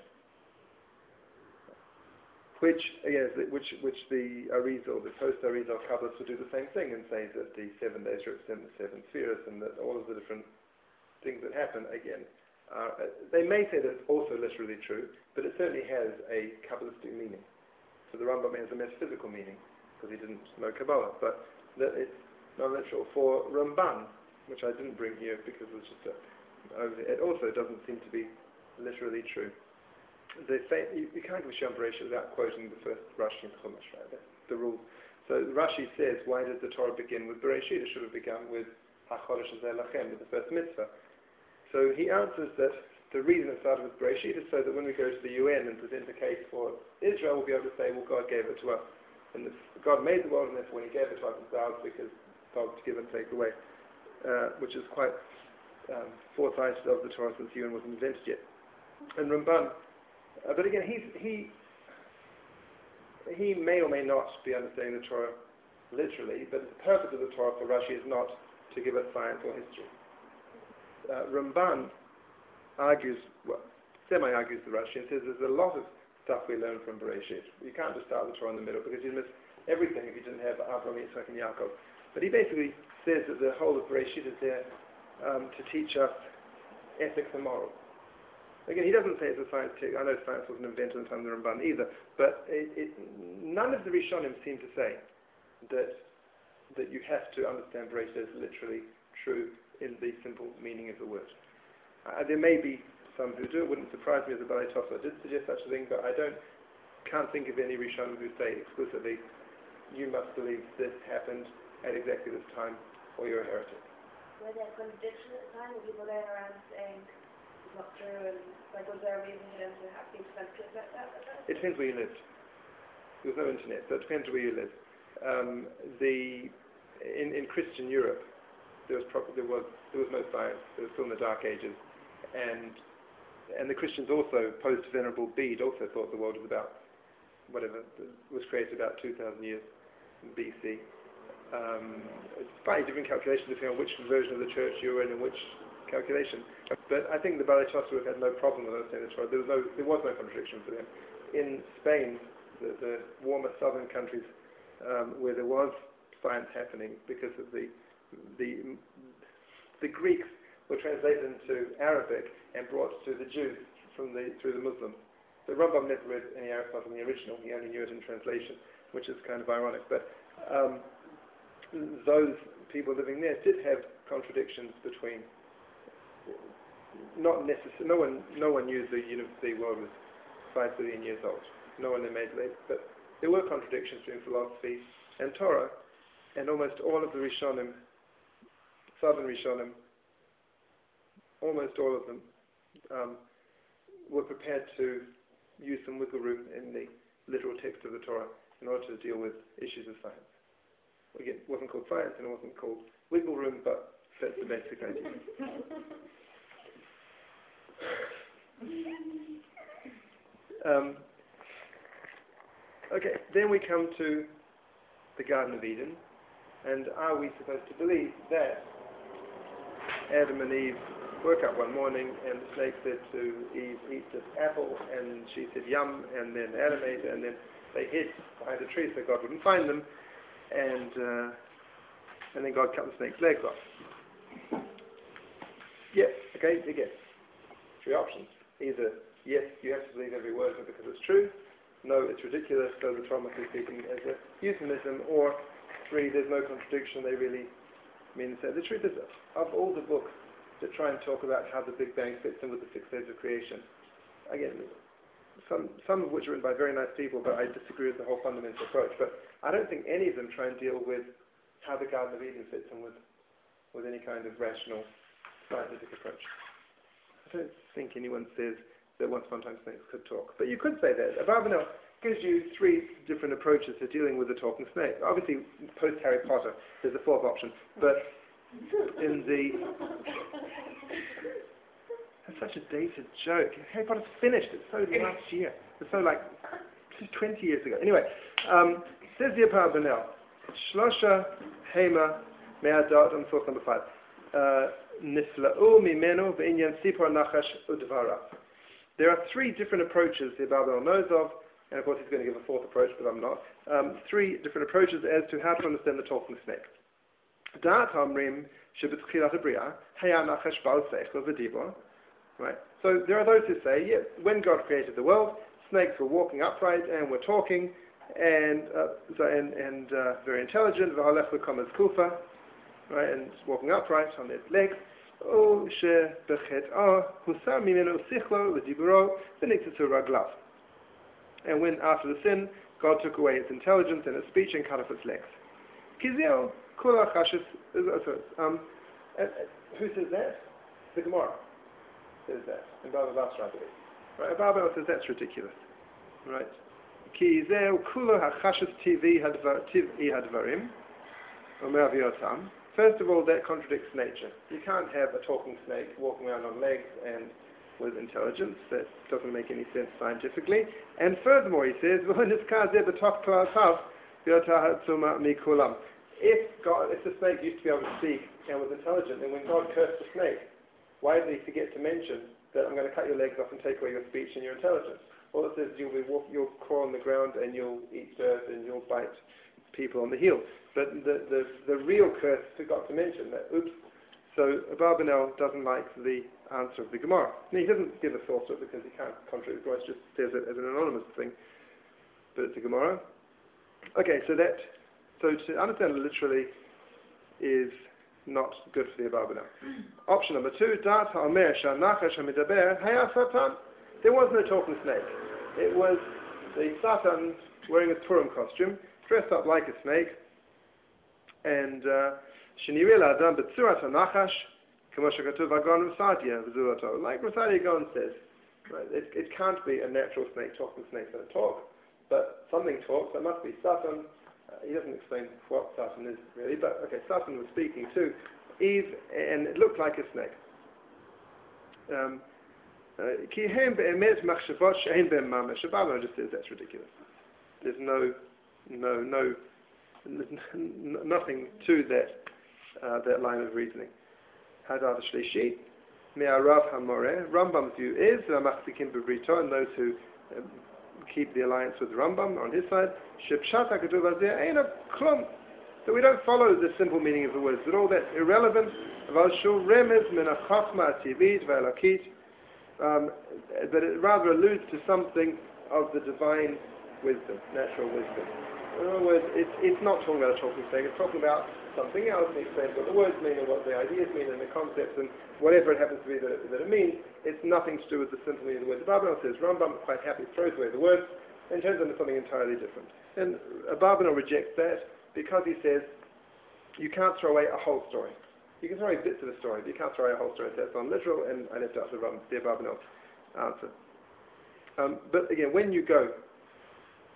which yes, which which the Arizal, the post Arizal Kabbalists will do the same thing and say that the seven days represent the seven spheres, and that all of the different things that happen again. Uh, they may say that it's also literally true, but it certainly has a Kabbalistic meaning. So the Rambam has a metaphysical meaning, because he didn't know Kabbalah, but that it's non-literal. For Ramban, which I didn't bring here because it was just a, it also doesn't seem to be literally true. They say, you, you can't give a Shem Bereshit without quoting the first Rashi in Chumash, right? That's the rule. So Rashi says, why did the Torah begin with Bereshit? It should have begun with HaChodesh Hazeh Lachem, with the first mitzvah. So he answers that the reason it started with Bereshit is so that when we go to the U N and present a case for Israel, we'll be able to say, well, God gave it to us. And this, God made the world, and therefore when he gave it to us, it's ours because God to give and take away, uh, which is quite um, foresighted of the Torah since the U N wasn't invented yet. And Ramban, uh, but again, he's, he he may or may not be understanding the Torah literally, but the purpose of the Torah for Rashi is not to give us science or history. Uh, Ramban argues, well, semi-argues the Rashi and says there's a lot of stuff we learn from Bereshit. You can't just start the Torah in the middle because you'd miss everything if you didn't have Abraham, Yitzchak and Yaakov. But he basically says that the whole of Bereshit is there um, to teach us ethics and morals. Again, he doesn't say it's a science text. I know science wasn't invented in the time of the Ramban either, but it, it, none of the Rishonim seem to say that that you have to understand Bereshit as literally true in the simple meaning of the word. Uh, there may be some who do. It wouldn't surprise me if the Balei Tosfos did suggest such a thing, but I don't, can't think of any Rishonim who say explicitly, you must believe this happened at exactly this time, or you're a heretic. Were there contradictions at the time? Were people going around saying it's not true, and like was there a reason for them to have been defensive like that? Like that? It depends where you lived. There was no internet, so it depends where you live. Um, the in, in Christian Europe, there was probably there was there was no science. It was still in the Dark Ages, and and the Christians also, post Venerable Bede, also thought the world was about whatever was created about two thousand years B C. Um, it's slightly different calculations depending on which version of the church you were in and which calculation. But I think the Balei Tosfos had no problem with understanding the Torah. There was no there was no contradiction for them. In Spain, the, the warmer southern countries um, where there was science happening because of the the the Greeks were translated into Arabic and brought to the Jews from the through the Muslims. So Rambam never read any Aristotle in the original; he only knew it in translation, which is kind of ironic. But um, those people living there did have contradictions between. Not necessarily. No one, no one knew the university world was five billion years old. No one made it, but there were contradictions between philosophy and Torah, and almost all of the Rishonim. Southern Rishonim, almost all of them, um, were prepared to use some wiggle room in the literal text of the Torah in order to deal with issues of science. Again, it wasn't called science and it wasn't called wiggle room, but that's the basic idea. um, okay, then we come to the Garden of Eden, and are we supposed to believe that Adam and Eve woke up one morning and the snake said to Eve, eat this apple, and she said yum, and then Adam ate it, and then they hid behind a tree so God wouldn't find them, and uh, and then God cut the snake's legs off. Yeah, okay, again, three options. Either, yes, you have to believe every word of it because it's true, no, it's ridiculous, so the Torah must be speaking as a euphemism, or three, there's no contradiction, they really mean so. The truth is, of all the books that try and talk about how the Big Bang fits in with the six days of creation, again, some some of which are written by very nice people, but I disagree with the whole fundamental approach. But I don't think any of them try and deal with how the Garden of Eden fits in with, with any kind of rational scientific approach. I don't think anyone says that once upon a time snakes could talk. But you could say that. Abarbanel gives you three different approaches to dealing with a talking snake. Obviously, post-Harry Potter, there's a fourth option. But in the... That's such a dated joke. Harry Potter's finished. It's so last year. It's so like twenty years ago. Anyway, um, says the Abarbanel, Shlosha Hema Me'adat on source number five. Nifla'u mimenu ve'inyan sipor nachash udvara. There are three different approaches the Abarbanel knows of, and of course he's going to give a fourth approach, but I'm not. Um, three different approaches as to how to understand the talking snake. Da'at amrim shebetchilat habriah haya nachash ba'al seichel v'dibor. Right. So there are those who say, yes, when God created the world, snakes were walking upright and were talking, and uh, so, and, and uh, very intelligent. V'halech v'kom as kufa, right, and walking upright on their legs. O she bechet'ah husar mimenu sichlo v'diburo v'niktzatzu raglav. And when after the sin, God took away its intelligence and its speech and cut off its legs. Kizio kula chashis. Um, who says that? The Gemara says that in Baba Basra, I believe. Right? Baba says that's ridiculous. Right? Kizio kula hachashis tivi hadvarim omer v'yotam. First of all, that contradicts nature. You can't have a talking snake walking around on legs and with intelligence. That doesn't make any sense scientifically. And furthermore, he says, if God, if the snake used to be able to speak and was intelligent, then when God cursed the snake, why did he forget to mention that I'm going to cut your legs off and take away your speech and your intelligence? All it says is you'll, be walk, you'll crawl on the ground and you'll eat dirt and you'll bite people on the heel. But the, the, the real curse forgot to mention that. Oops. So Abarbanel doesn't like the answer of the Gemara. No, he doesn't give a source to it because he can't contradict the Gemara, just says it as an anonymous thing. But it's a Gemara. Okay, so that, so to understand it literally is not good for the Abarbanel. Option number two, Dat ha'omer sha'nachash ha'midaber haya satan. There was no talking snake. It was the Satan wearing a Purim costume, dressed up like a snake, and Shenirei la'adam b'tzurat ha'nachash k'mo shekatuv v'agon Rasadia v'zulato. Like Rasadia Gaon says, right, it, it can't be a natural snake talking. Snakes don't talk, but something talks. That must be Satan. Uh, he doesn't explain what Satan is really, but okay, Satan was speaking to Eve, and it looked like a snake. Um, Ki hem be'emet machshavot she'ein be'em mamash. Abarbanel just says that's ridiculous. There's no, no, no, n- nothing to that uh, that line of reasoning. Hadar Shlishi, Me'arav HaMoreh. Rambam's view is Machzikim B'Brito, and those who um, keep the alliance with Rambam on his side, Shepshat HaKatuv Hazeh Ein Klum. So we don't follow the simple meaning of the words at all. That's irrelevant. Aval Shul Remez Min HaChachma HaTivit V'Elokit. Um, but it rather alludes to something of the divine wisdom, natural wisdom. In other words, it's, it's not talking about a talking snake, it's talking about something else, and it explains what the words mean and what the ideas mean and the concepts and whatever it happens to be that it, that it means. It's nothing to do with the simple meaning of the words. Abarbanel says, Rambam quite happy throws away the words and turns into something entirely different. And Abarbanel rejects that because he says you can't throw away a whole story. You can throw away bits of a story, but you can't throw away a whole story. So that's non-literal, and I left out the, the Abarbanel answer. Um, but again, when you go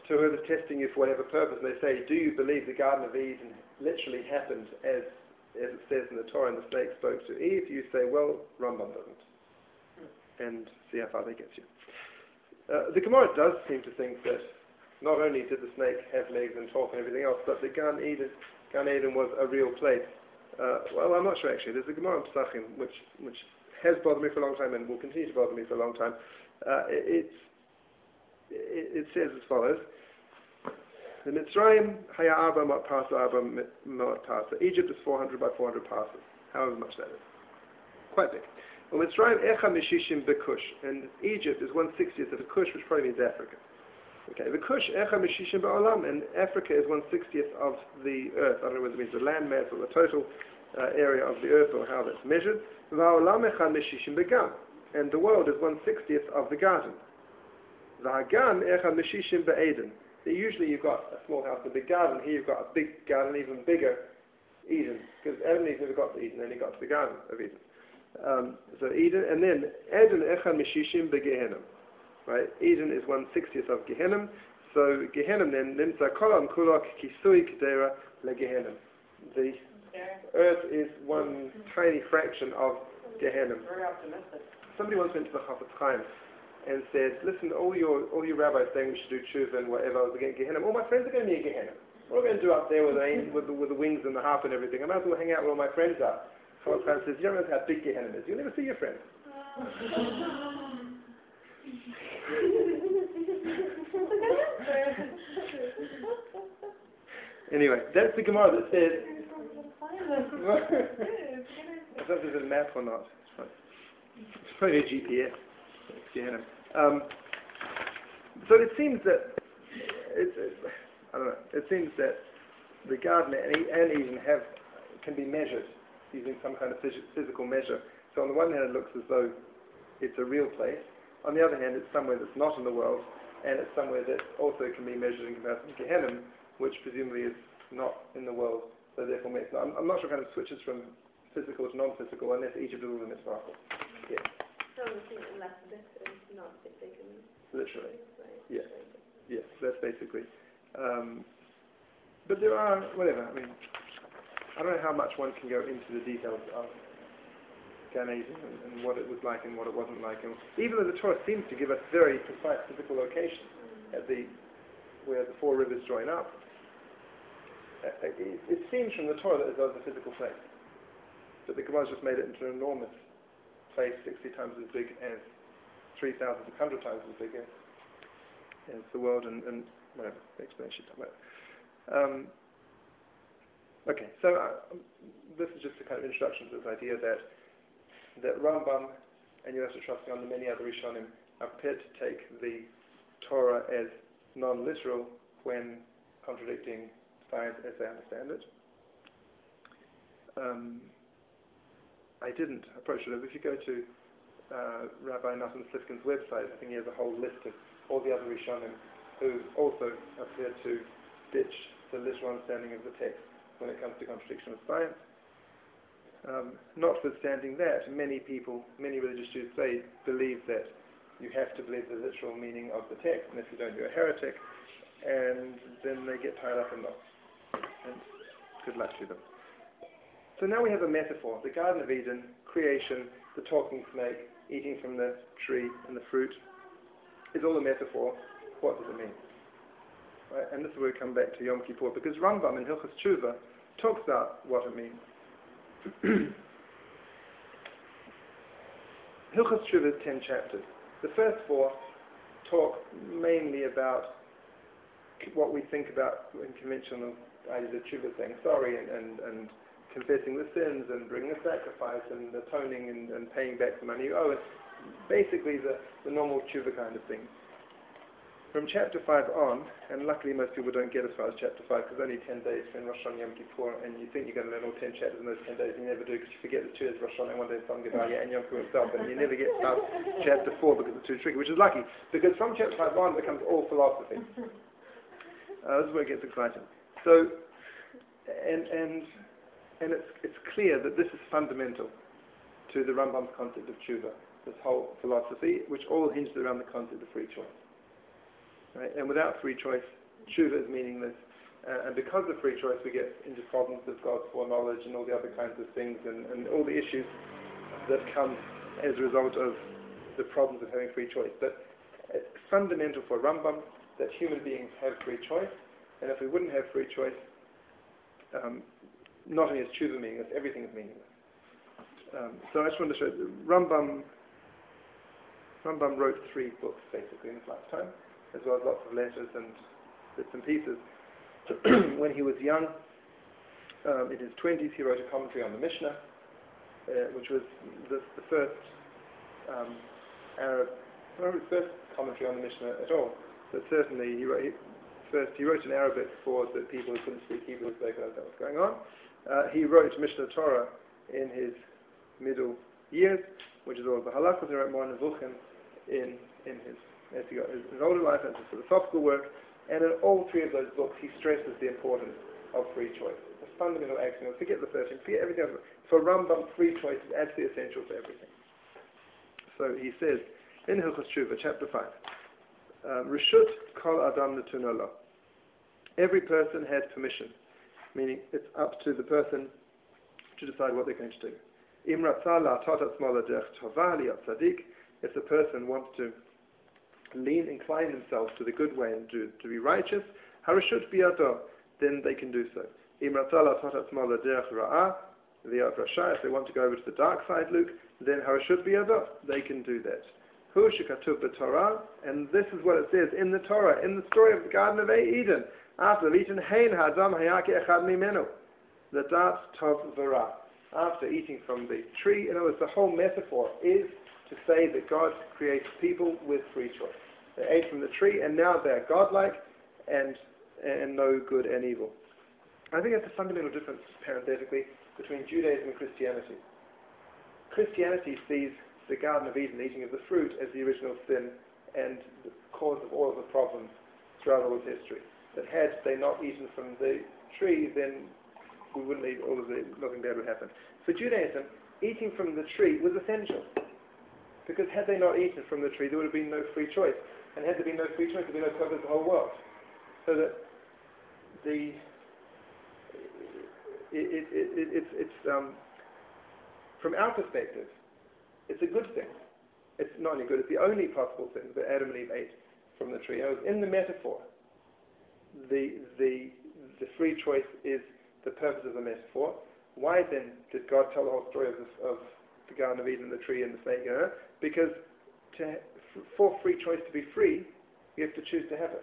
to whoever's testing you for whatever purpose, and they say, do you believe the Garden of Eden literally happened as, as it says in the Torah and the snake spoke to Eve? You say, well, Rambam doesn't. And see how far that gets you. Uh, the Gemara does seem to think that not only did the snake have legs and talk and everything else, but the Gan Eden, Gan Eden was a real place. Uh, well, I'm not sure actually. There's a Gemara in Pesachim which, which has bothered me for a long time and will continue to bother me for a long time. Uh, it, it's, it, it says as follows. The Mitzrayim haya arba mot parsa arba mot parsa. Egypt is four hundred by four hundred parsas, however much that is. Quite big. Well, Mitzrayim echa mishishim bekush, and Egypt is one sixtieth of the Kush, which probably means Africa. Okay, the Kush echa mishishim ba'olam, and Africa is one sixtieth of the earth. I don't know whether it means the land mass or the total uh, area of the earth or how that's measured. Va'olam echa mishishim began, and the world is one sixtieth of the garden. Va'gan echa mishishim ba'eden. Usually you've got a small house, a big garden. Here you've got a big garden, even bigger Eden, because Adam and Eve never got to Eden, then he got to the Garden of Eden. Um, so Eden, and then Eden echan mishishim begehenim, right? Eden is one sixtieth of Gehenim. So Gehenim then nimtza kolam kulok kisui kedera legehenim. The earth is one tiny fraction of Gehenim. Very optimistic. Somebody once went to the Chafetz Chaim and said, listen, all your all your rabbis saying we should do tshuva and whatever, I was against Gehenna. All my friends are going to be in Gehenna. What am I going to do up there with the, with the, with the wings and the harp and everything? I might as well hang out where all my friends are. Chafetz Chaim says, you don't know how big Gehenna is. You'll never see your friends. Anyway, that's the Gemara that says, I don't know if there's a map or not. It's probably a G P S. Um, so it seems that it's, it's, I don't know. It seems that the garden and, and Eden have can be measured using some kind of phys- physical measure. So on the one hand, it looks as though it's a real place. On the other hand, it's somewhere that's not in the world, and it's somewhere that also can be measured in comparison to Gehenna, which presumably is not in the world. So therefore, makes I'm, I'm not sure kind of switches from physical to non-physical unless Egypt is in its miracle. Yeah. So the thing unless this is not taken. Literally. Right. Yeah. Yes, that's basically. Um, but there are, whatever, I mean, I don't know how much one can go into the details of Gan Eden and, and what it was like and what it wasn't like. And even though the Torah seems to give us very precise physical location mm. at the where the four rivers join up, uh, it, it seems from the Torah that it was a physical place. But the Gemara just made it into an enormous place, sixty times as big as, three thousand six hundred times as big as, as the world, and, and whatever, the explanation. Um, okay, so uh, this is just a kind of introduction to this idea that that Rambam and Yosef Shostak and many other Rishonim are prepared to take the Torah as non-literal when contradicting science as they understand it. Um, I didn't approach it. If you go to uh, Rabbi Nathan Slifkin's website, I think he has a whole list of all the other Rishonim who also appear to ditch the literal understanding of the text when it comes to contradiction of science. Um, notwithstanding that, many people, many religious Jews say, believe that you have to believe the literal meaning of the text, and if you don't, you're a heretic, and then they get tied up in knots. And good luck to them. So now we have a metaphor. The Garden of Eden, creation, the talking snake, eating from the tree and the fruit, is all a metaphor. What does it mean? Right? And this is where we come back to Yom Kippur, because Rambam in Hilchos Tshuva talks about what it means. Hilchos Tshuva is ten chapters. The first four talk mainly about what we think about in conventional ideas of Tshuva, saying sorry and, and, and confessing the sins and bringing a sacrifice and atoning and, and paying back the money you owe. It's basically the, the normal Tshuva kind of thing. From chapter five on, and luckily most people don't get as far as chapter five because only ten days between Rosh Hashanah and Yom Kippur, and you think you're going to learn all ten chapters in those ten days, and you never do because you forget the two is Rosh Hashanah, one day Tzom Gedalia, and Yom Kippur itself, and you never get past chapter four because it's too tricky, which is lucky, because from chapter five on it becomes all philosophy. Uh, this is where it gets exciting. So, and and and it's it's clear that this is fundamental to the Rambam's concept of tshuva, this whole philosophy, which all hinges around the concept of free choice. Right? And without free choice, tshuva is meaningless. Uh, and because of free choice, we get into problems of God's foreknowledge and all the other kinds of things and, and all the issues that come as a result of the problems of having free choice. But it's fundamental for Rambam that human beings have free choice, and if we wouldn't have free choice, um, not only is tshuva meaningless, everything is meaningless. Um, so I just want to show, Rambam, Rambam wrote three books basically in his lifetime, as well as lots of letters and bits and pieces. When he was young, um, in his twenties, he wrote a commentary on the Mishnah, uh, which was the, the first um, Arab, well, his first commentary on the Mishnah at all. But certainly, he wrote, he, first he wrote in Arabic for the people who couldn't speak Hebrew, so they could understand what's going on. Uh, he wrote Mishnah Torah in his middle years, which is all the halachas. He wrote more Nevuchim in in his as he got his, his older life, and his philosophical work. And in all three of those books, he stresses the importance of free choice. It's a fundamental axiom. Forget the thirteen, forget everything else. For Rambam, free choice is absolutely essential for everything. So he says, in Hilchos Tshuva, chapter five, Rishut kol adam netuna lo. Every person has permission, meaning it's up to the person to decide what they're going to do. Im ratzah la'atot atzmo l'derech tova li'at tzadik. If the person wants to lean, incline themselves to the good way and to, to be righteous, harashut biyado, then they can do so. Im ratzah la'atot atzmo l'derech ra'ah li'at rasha. If they want to go over to the dark side, Luke, then harashut biyado, they can do that. Hu shekatuv b'Torah, and this is what it says in the Torah, in the story of the Garden of Eden. After eating hein hadam hayaki echad mimenu, the dat tov v'ra. After eating from the tree, in other words, the whole metaphor is to say that God creates people with free choice. They ate from the tree, and now they're godlike and and know good and evil. I think that's a fundamental difference, parenthetically, between Judaism and Christianity. Christianity sees the Garden of Eden, eating of the fruit, as the original sin and the cause of all of the problems throughout all of history. That had they not eaten from the tree, then we wouldn't eat all of the, nothing bad would happen. For Judaism, eating from the tree was essential. Because had they not eaten from the tree, there would have been no free choice. And had there been no free choice, there would be no purpose of the whole world. So that the, it, it, it, it's, it's um, from our perspective, it's a good thing. It's not only good, it's the only possible thing that Adam and Eve ate from the tree. In the metaphor, the, the, the free choice is the purpose of the metaphor. Why then did God tell the whole story of, this, of the Garden of Eden, the tree and the snake? You know? Because to, for free choice to be free, you have to choose to have it.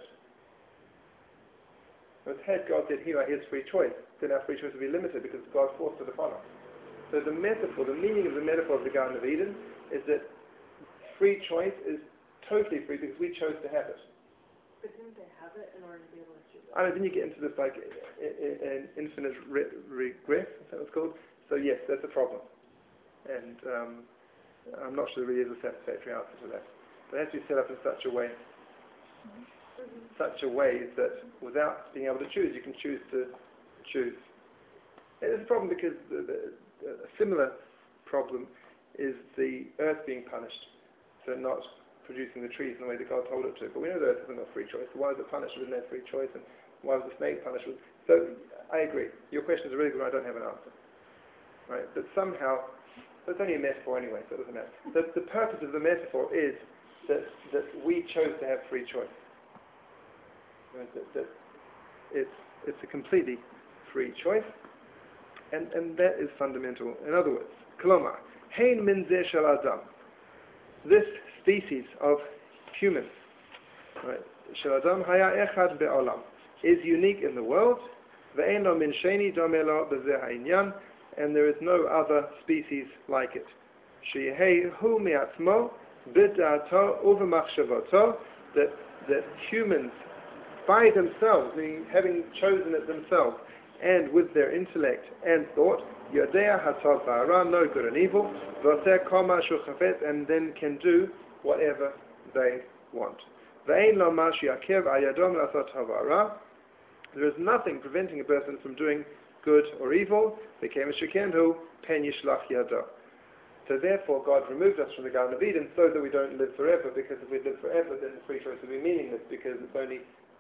But had God said, here, here's free choice, then our free choice would be limited because God forced it upon us. So the metaphor, the meaning of the metaphor of the Garden of Eden is that free choice is totally free because we chose to have it. But didn't they have it in order to be able to choose it? I mean, then you get into this like an infinite re- regress, is that what it's called? So yes, that's a problem. And um, I'm not sure there really is a satisfactory answer to that. But it has to be set up in such a way, mm-hmm. such a way that without being able to choose, you can choose to choose. It's a problem because the, the, a similar problem is the earth being punished for not producing the trees in the way that God told it to. But we know the earth doesn't have free choice. So why was it punished with no free choice? And why was the snake punished with... So I agree. Your question is a really good one. I don't have an answer. Right? But somehow, it's only a metaphor anyway, so it doesn't matter. The, the purpose of the metaphor is that, that we chose to have free choice. Right? That, that it's, it's a completely free choice. And, and that is fundamental. In other words, Kolomar, Hein min zeh shel Adam. This species of humans, right, shel Adam haya echad be'olam, is unique in the world. Ve'en lo min sheni domeh lo b'zeh ha'inyan, and there is no other species like it. Sheyehei hu mi'atzmo b'da'ato u'v'machshavoto, that that humans, by themselves, meaning having chosen it themselves, and with their intellect and thought, Yodea hatov v'ara, know good and evil, v'oseh kol ma shu chafetz, and then can do whatever they want. Ve'ein lo ma she'akev al yado mi'lasot tov v'ara. There is nothing preventing a person from doing good or evil. V'kein sheken hu pen yishlach yado. So therefore, God removed us from the Garden of Eden so that we don't live forever, because if we live forever, then the free choice would be meaningless, because it's only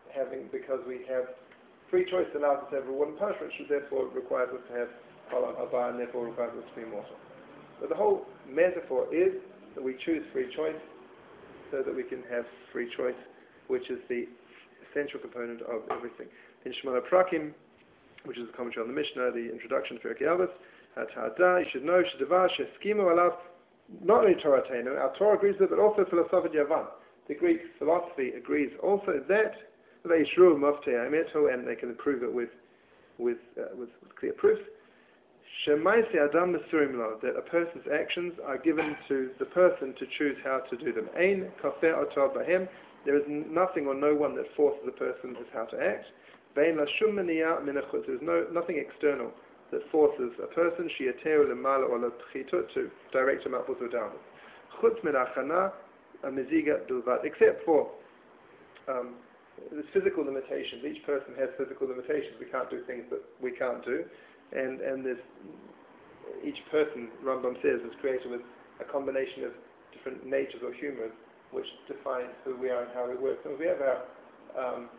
having, because we have free choice allows us to have reward and punishment, which therefore requires us to have Kol Haba, and therefore requires us to be mortal. But the whole metaphor is that we choose free choice so that we can have free choice, which is the essential component of everything. In Shemona Prakim, which is a commentary on the Mishnah, the introduction to Pirkei Avos, Ta'ada, you should know, Shedava, Sheskimu Alav, not only Torah Teinu, our Torah agrees with it, but also philosophy Yavan. The Greek philosophy agrees also that they Yishru Moftei Ameto, and they can prove it with with uh, with, with clear proofs. Shemaisi Adam Mesurim Lo, that a person's actions are given to the person to choose how to do them. Ein Kafeh Otov Bahem, there is nothing or no one that forces a person as how to act. Vein La Shum Maniyah Min Achutz, there is no nothing external that forces a person Shiateu Lemala or Lepchitut to direct him upwards or downwards. Chutz Min Achana Meziga Bilvat, except for um, there's physical limitations. Each person has physical limitations. We can't do things that we can't do. And and there's, each person, Rambam says, is created with a combination of different natures or humors which define who we are and how we work. So we have our, um,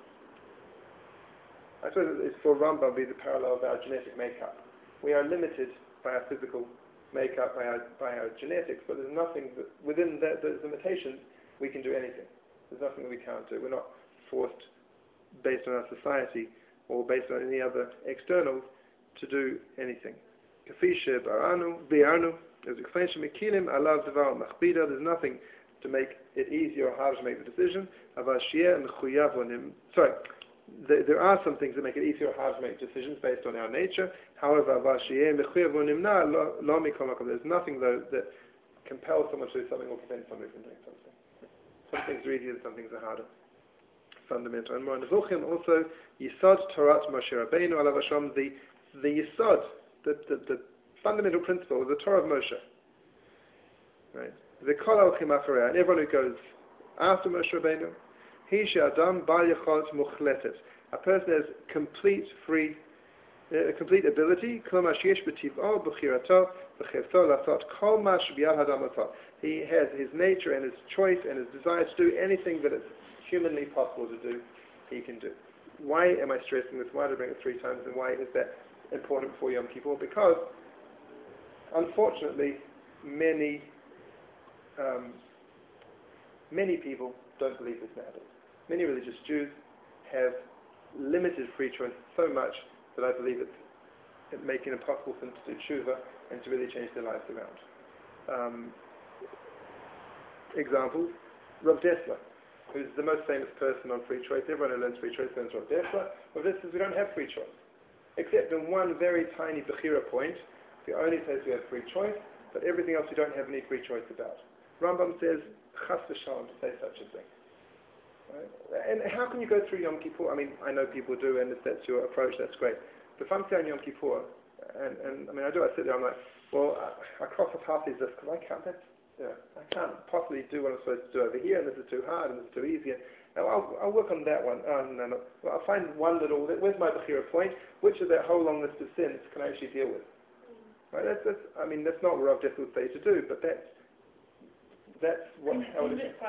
I suppose it's for Rambam be the parallel of our genetic makeup. We are limited by our physical makeup, by our, by our genetics, but there's nothing that, within that, those limitations, we can do anything. There's nothing that we can't do. We're not forced based on our society or based on any other externals to do anything. Kafisha baranu bi'anu, as explained, mekilim alav devar machbida. There's nothing to make it easier or harder to make the decision. Avashiyah and chuyav. Sorry, there, there are some things that make it easier or harder to make decisions based on our nature. However, avashiyah and chuyav nimna lo mikom makom. There's nothing though that compels someone to do something or prevents someone from doing something. Some things are easier, some things are harder. Fundamental. And more in Nevuchim also, Yisod Torah Moshe Rabbeinu alav Hashem, the the Yisod, the, the, the fundamental principle of the Torah of Moshe. Right? The Kol Alchim Acharei, and everyone who goes after Moshe Rabbeinu, He she'adam bal yacholt muchletet. A person has complete free, uh, complete ability. Klomar sheyesh b'tiv'o b'chirato b'chefto lasot kol ma shebiyad hadam latot. He has his nature and his choice and his desire to do anything that is humanly possible to do, he can do. Why am I stressing this? Why did I bring it three times? And why is that important for Yom Kippur? Because, unfortunately, many um, many people don't believe this nowadays. Many religious Jews have limited free choice so much that I believe it's, it's making it impossible for them to do tshuva and to really change their lives around. Um, examples, Rav Dessler, who's the most famous person on free choice. Everyone who learns free choice learns Rav Dessler. Rav Dessler says we don't have free choice, except in one very tiny Bechira point. He only says we have free choice, but everything else we don't have any free choice about. Rambam says, chas v'shalom, to say such a thing. Right? And how can you go through Yom Kippur? I mean, I know people do, and if that's your approach, that's great. But if I'm saying Yom Kippur, and, and I mean, I do, I sit there, I'm like, well, I, I cross off half these lists because I can't, that's, yeah, I can't possibly do what I'm supposed to do over here, and this is too hard, and this is too easy. Now, I'll, I'll work on that one. Oh, no, no. Well, I'll find one little, where's my Bechira point? Which of that whole long list of sins can I actually deal with? Right? That's, that's, I mean, that's not what Rav Dessler would say to do, but that's, that's what, how it is.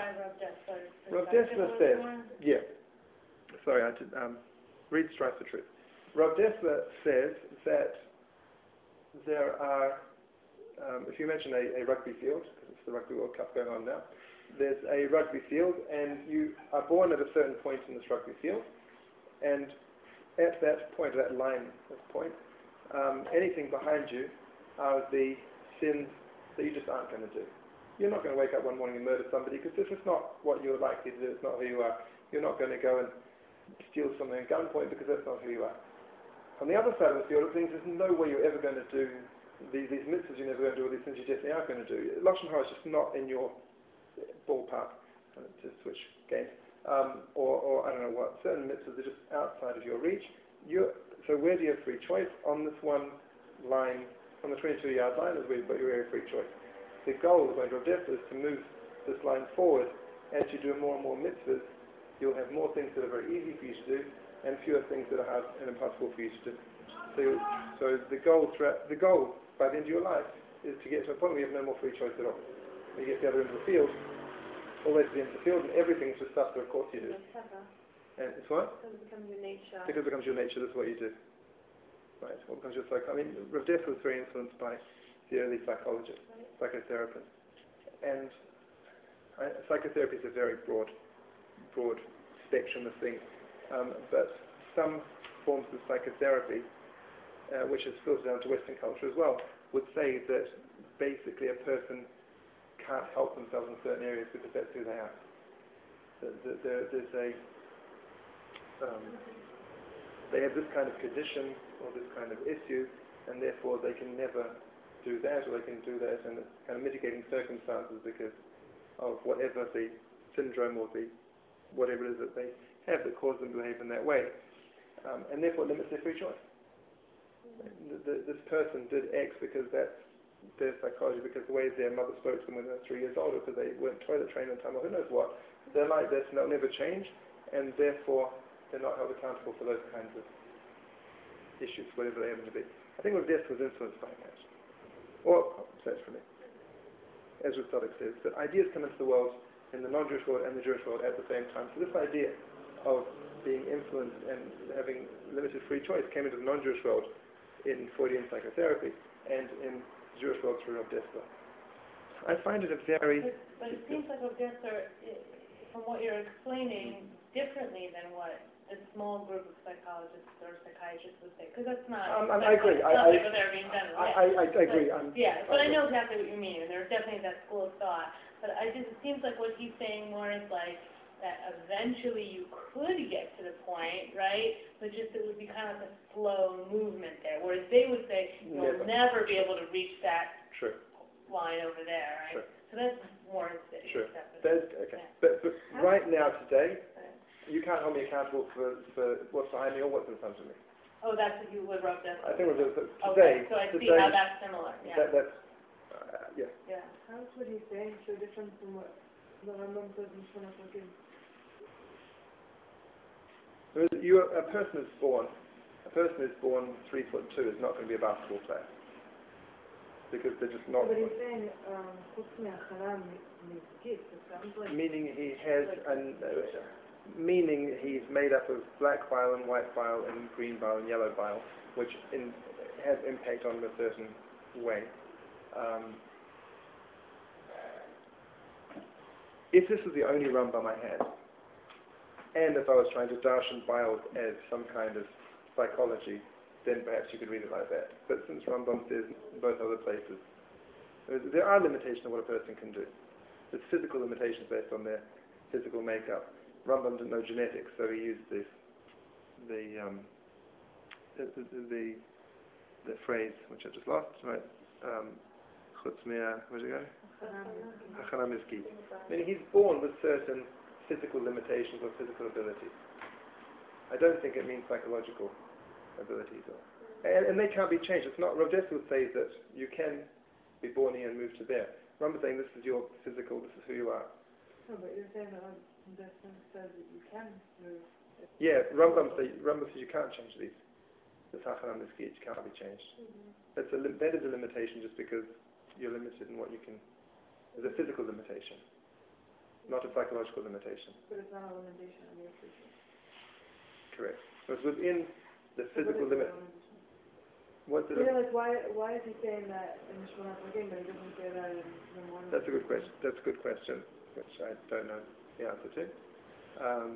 Rav Dessler says, yeah, sorry, I did, um, read Strife for Truth. Rav Dessler says that there are, um, if you mention a, a rugby field, because it's the Rugby World Cup going on now, there's a rugby field, and you are born at a certain point in this rugby field, and at that point, that line, this point, um, anything behind you are the sins that you just aren't going to do. You're not going to wake up one morning and murder somebody because this is not what you're likely to do. It's not who you are. You're not going to go and steal something at gunpoint because that's not who you are. On the other side of the field of things, there's no way you're ever going to do these, these mitzvahs. You're never going to do all these things you definitely are going to do. Lashon Hara is just not in your ballpark to switch games. Um, or, or, I don't know what, certain mitzvahs are just outside of your reach. You're, so where do you have free choice? On this one line, on the twenty-two yard line, is where you've got your area of free choice. The goal of Rav Dessler is to move this line forward. As you do more and more mitzvahs, you'll have more things that are very easy for you to do, and fewer things that are hard and impossible for you to do. So, so the goal, throughout, the goal by the end of your life is to get to a point where you have no more free choice at all. You get to the other end of the field, all the way to the end of the field, and everything's just stuff that of course you do. And it's what? Because it becomes your nature. Because it becomes your nature, this is what you do. Right? What becomes your psych? I mean, Rav Dessler was very influenced by the early psychologists, psychotherapists. And I, psychotherapy is a very broad, broad spectrum of things. Um, but some forms of psychotherapy, uh, which is filtered down to Western culture as well, would say that basically a person can't help themselves in certain areas because that's who they are. There, there, there's a, um, they have this kind of condition or this kind of issue, and therefore they can never do that, or they can do that in kind of mitigating circumstances because of whatever the syndrome or the whatever it is that they have that causes them to behave in that way, um, and therefore limits their free choice. The, the, this person did X because that's their psychology, because the way their mother spoke to them when they were three years old, because they weren't toilet trained in time, or who knows what. They're like this, and they'll never change, and therefore they're not held accountable for those kinds of issues, whatever they happen to be. I think Rav Dessler was influenced by that. Or, that's for me. As Aristotle says, that ideas come into the world, in the non-Jewish world and the Jewish world at the same time. So this idea of being influenced and having limited free choice came into the non-Jewish world in Freudian psychotherapy, and in the Jewish world through Rav Dessler. I find it a very... But, but it seems like Rav Dessler, from what you're explaining, differently than what a small group of psychologists or psychiatrists would say, because that's not... Um, I agree. I, I, psychotherapy in general. I, Yeah. I, I, I agree. But, I'm, yeah, but I'm, I know exactly what you mean, and there's definitely that school of thought. But I just, it seems like what he's saying more is like that eventually you could get to the point, right? But just it would be kind of like a slow movement there, whereas they would say you'll never, never be able to reach that True. line over there, right? Sure. So that's more the Sure. acceptance. That's, okay. Yeah. But, but right now, today, Right. you can't hold me accountable for, for what's behind me or what's in front of me. Oh, that's what you would rub that. I think we're just, Okay, today, so I see today, how that's similar, yeah. that, that's, uh, yeah. Yeah. How's what he's saying so different from what the Rambam says in Shemona Prakim? There is- You, are- a person is born, a person is born three foot two is not going to be a basketball player. Because they're just not. But he's saying, um, "Chutz me'achara mizkit," it sounds like... Meaning he has an, uh, meaning he's made up of black bile and white bile and green bile and yellow bile, which in, has impact on him a certain way. Um, if this was the only Rambam I had, and if I was trying to darshan bile as some kind of psychology, then perhaps you could read it like that. But since Rambam says in both other places, there are limitations of what a person can do. There's physical limitations based on their physical makeup. Rambam didn't know genetics, so he used this, the, um, the, the, the, the phrase, which I just lost, right? Um, Chutz mea, where'd it go? Hachana mizki. Meaning he's born with certain physical limitations or physical abilities. I don't think it means psychological abilities. Or, and, and they can't be changed. It's not, Rav Dessler says that you can be born here and move to there. Rambam saying this is your physical, this is who you are. No, but you're saying that Rambam says that you can move. Yeah, Rambam says, Rambam says you can't change these. This hachana mizki can't be changed. Mm-hmm. That's a, that is a limitation just because you're limited in what you can. There's a physical limitation, not a psychological limitation. But it's not a limitation on your free choice. Correct. So it's within the So physical what is limit. the limitation? What's the You know, like, why, why is he saying that in the Shemona Prakim, but he doesn't say that in the morning? That's a good question. That's a good question, which I don't know the answer to. Um,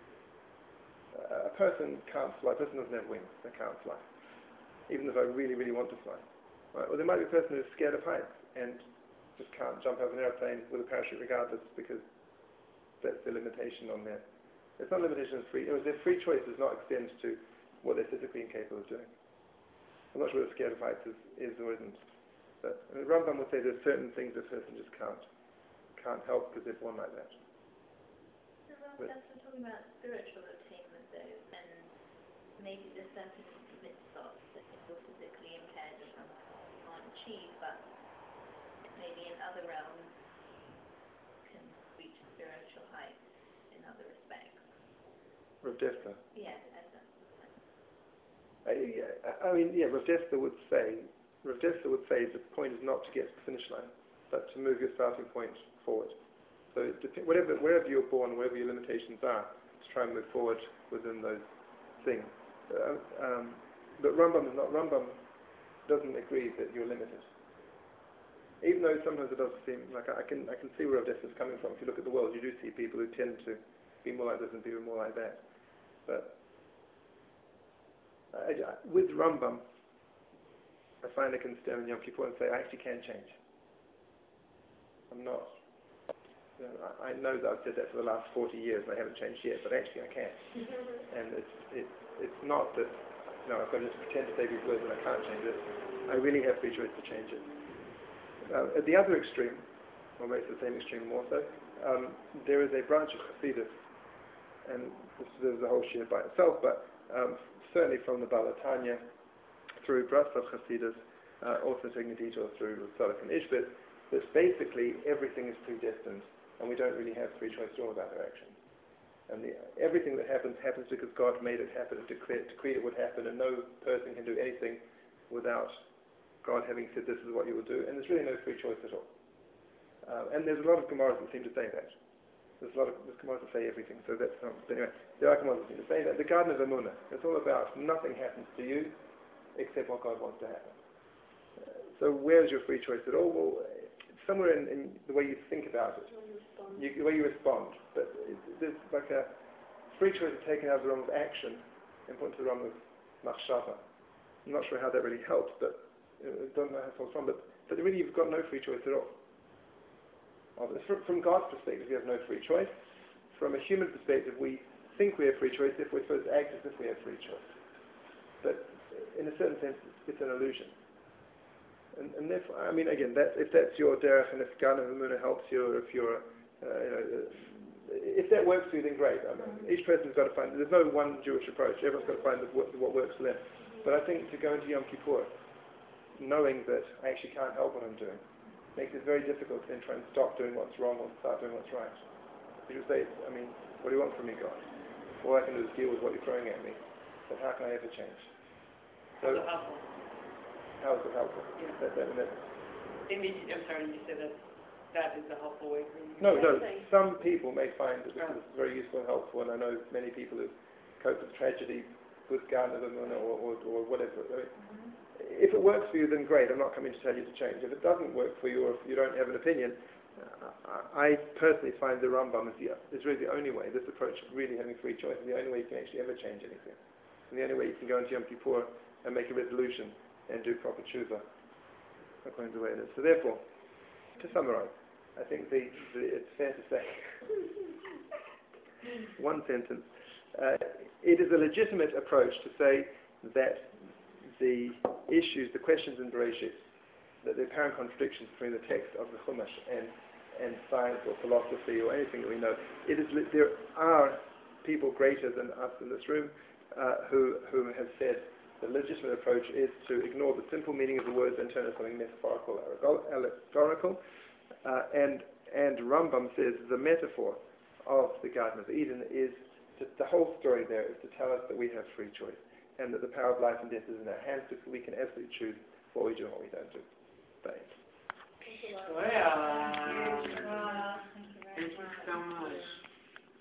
a person can't fly. A person doesn't have wings. They can't fly, even if I really, really want to fly. Right? Or there might be a person who's scared of heights and just can't jump over an airplane with a parachute regardless because that's the limitation on there. It's not a limitation of free. It was their free choice does not extend to what they're physically incapable of doing. I'm not sure what scared of heights is, is or isn't. But I mean, Rambam would say there's certain things a person just can't can't help because they're born like that. So Rob, that's we're talking about spiritual attainment though, and maybe there's certain mitzvot that if you're physically impaired or something can't achieve, but maybe in other realms can reach spiritual heights in other respects. Rav Dessler. Yeah, as a I, I mean, yeah, Rav Dessler would say, Rav Dessler would say the point is not to get to the finish line, but to move your starting point forward. So it dep- whatever, wherever you're born, wherever your limitations are, to try and move forward within those things. Uh, um, but Rambam is not. Rambam doesn't agree that you're limited. Even though sometimes it does seem like I can I can see where this is coming from. If you look at the world, you do see people who tend to be more like this and people more like that. But I, I, with Rambam, I find I can stand in Yom Kippur and say I actually can change. I'm not. You know, I, I know that I've said that for the last forty years and I haven't changed yet, but actually I can. And it's it's it's not that you know I've got to just pretend to say these words and I can't change it. I really have free choice to change it. Uh, at the other extreme, or maybe it's the same extreme more so, um, there is a branch of Hasidus, and this is a whole shir by itself, but um, certainly from the Baal Tanya through Braslav Hasidus, uh, also taking a detour through Tzadok and Ishbit, that basically everything is predestined, and we don't really have free choice at all about our actions. And the, everything that happens happens because God made it happen and declared, decreed it would happen, and no person can do anything without God having said this is what you will do, and there's really no free choice at all. Uh, and there's a lot of Gemaras that seem to say that. There's a lot of there's Gemaras that say everything, so that's not, but anyway, there are Gemaras that seem to say that. The Garden of Emunah, it's all about nothing happens to you except what God wants to happen. Uh, so where's your free choice at all? Well, it's somewhere in, in the way you think about it, you, the way you respond. But it, there's like a free choice is taken out of the realm of action and put into the realm of machshava. I'm not sure how that really helps, but I don't know how it's all from, but, but really you've got no free choice at all. From, from God's perspective, you have no free choice. From a human perspective, we think we have free choice if we're supposed to act as if we have free choice. But in a certain sense, it's an illusion. And, and therefore, I mean, again, that, if that's your derech, and if Garden of Emunah helps you, or if you're, uh, you know, if that works for you, then great. I mean, each person's got to find, there's no one Jewish approach. Everyone's got to find what, what works for them. But I think to go into Yom Kippur, knowing that I actually can't help what I'm doing, makes it very difficult to then try and stop doing what's wrong or start doing what's right. Because say, I mean, what do you want from me, God? All I can do is deal with what you're throwing at me. But how can I ever change? So, How's it helpful? How is it helpful? Yeah. That, that, that, Maybe, I'm sorry, you said that that is the helpful way for you? no, no. Some people may find that this is very useful and helpful, and I know many people who cope with tragedy with Garden of Emunah or, or, or whatever. I mean, mm-hmm. If it works for you, then great. I'm not coming to tell you to change. If it doesn't work for you, or if you don't have an opinion, uh, I personally find the Rambam is, the, is really the only way. This approach of really having free choice is the only way you can actually ever change anything. And the only way you can go into Yom Kippur and make a resolution and do proper tshuva according to the way it is. So therefore, to summarize, I think the, the, it's fair to say, one sentence, uh, it is a legitimate approach to say that the issues, the questions in Bereshit, that the apparent contradictions between the text of the Chumash and, and science or philosophy or anything that we know, it is, there are people greater than us in this room uh, who, who have said the legitimate approach is to ignore the simple meaning of the words and turn it to something metaphorical, allegorical. Uh, and, and Rambam says the metaphor of the Garden of Eden is, to, the whole story there is to tell us that we have free choice, and that the power of life and death is in our hands, so we can absolutely choose what we do and what we don't do. Thanks. Well, thank you so much.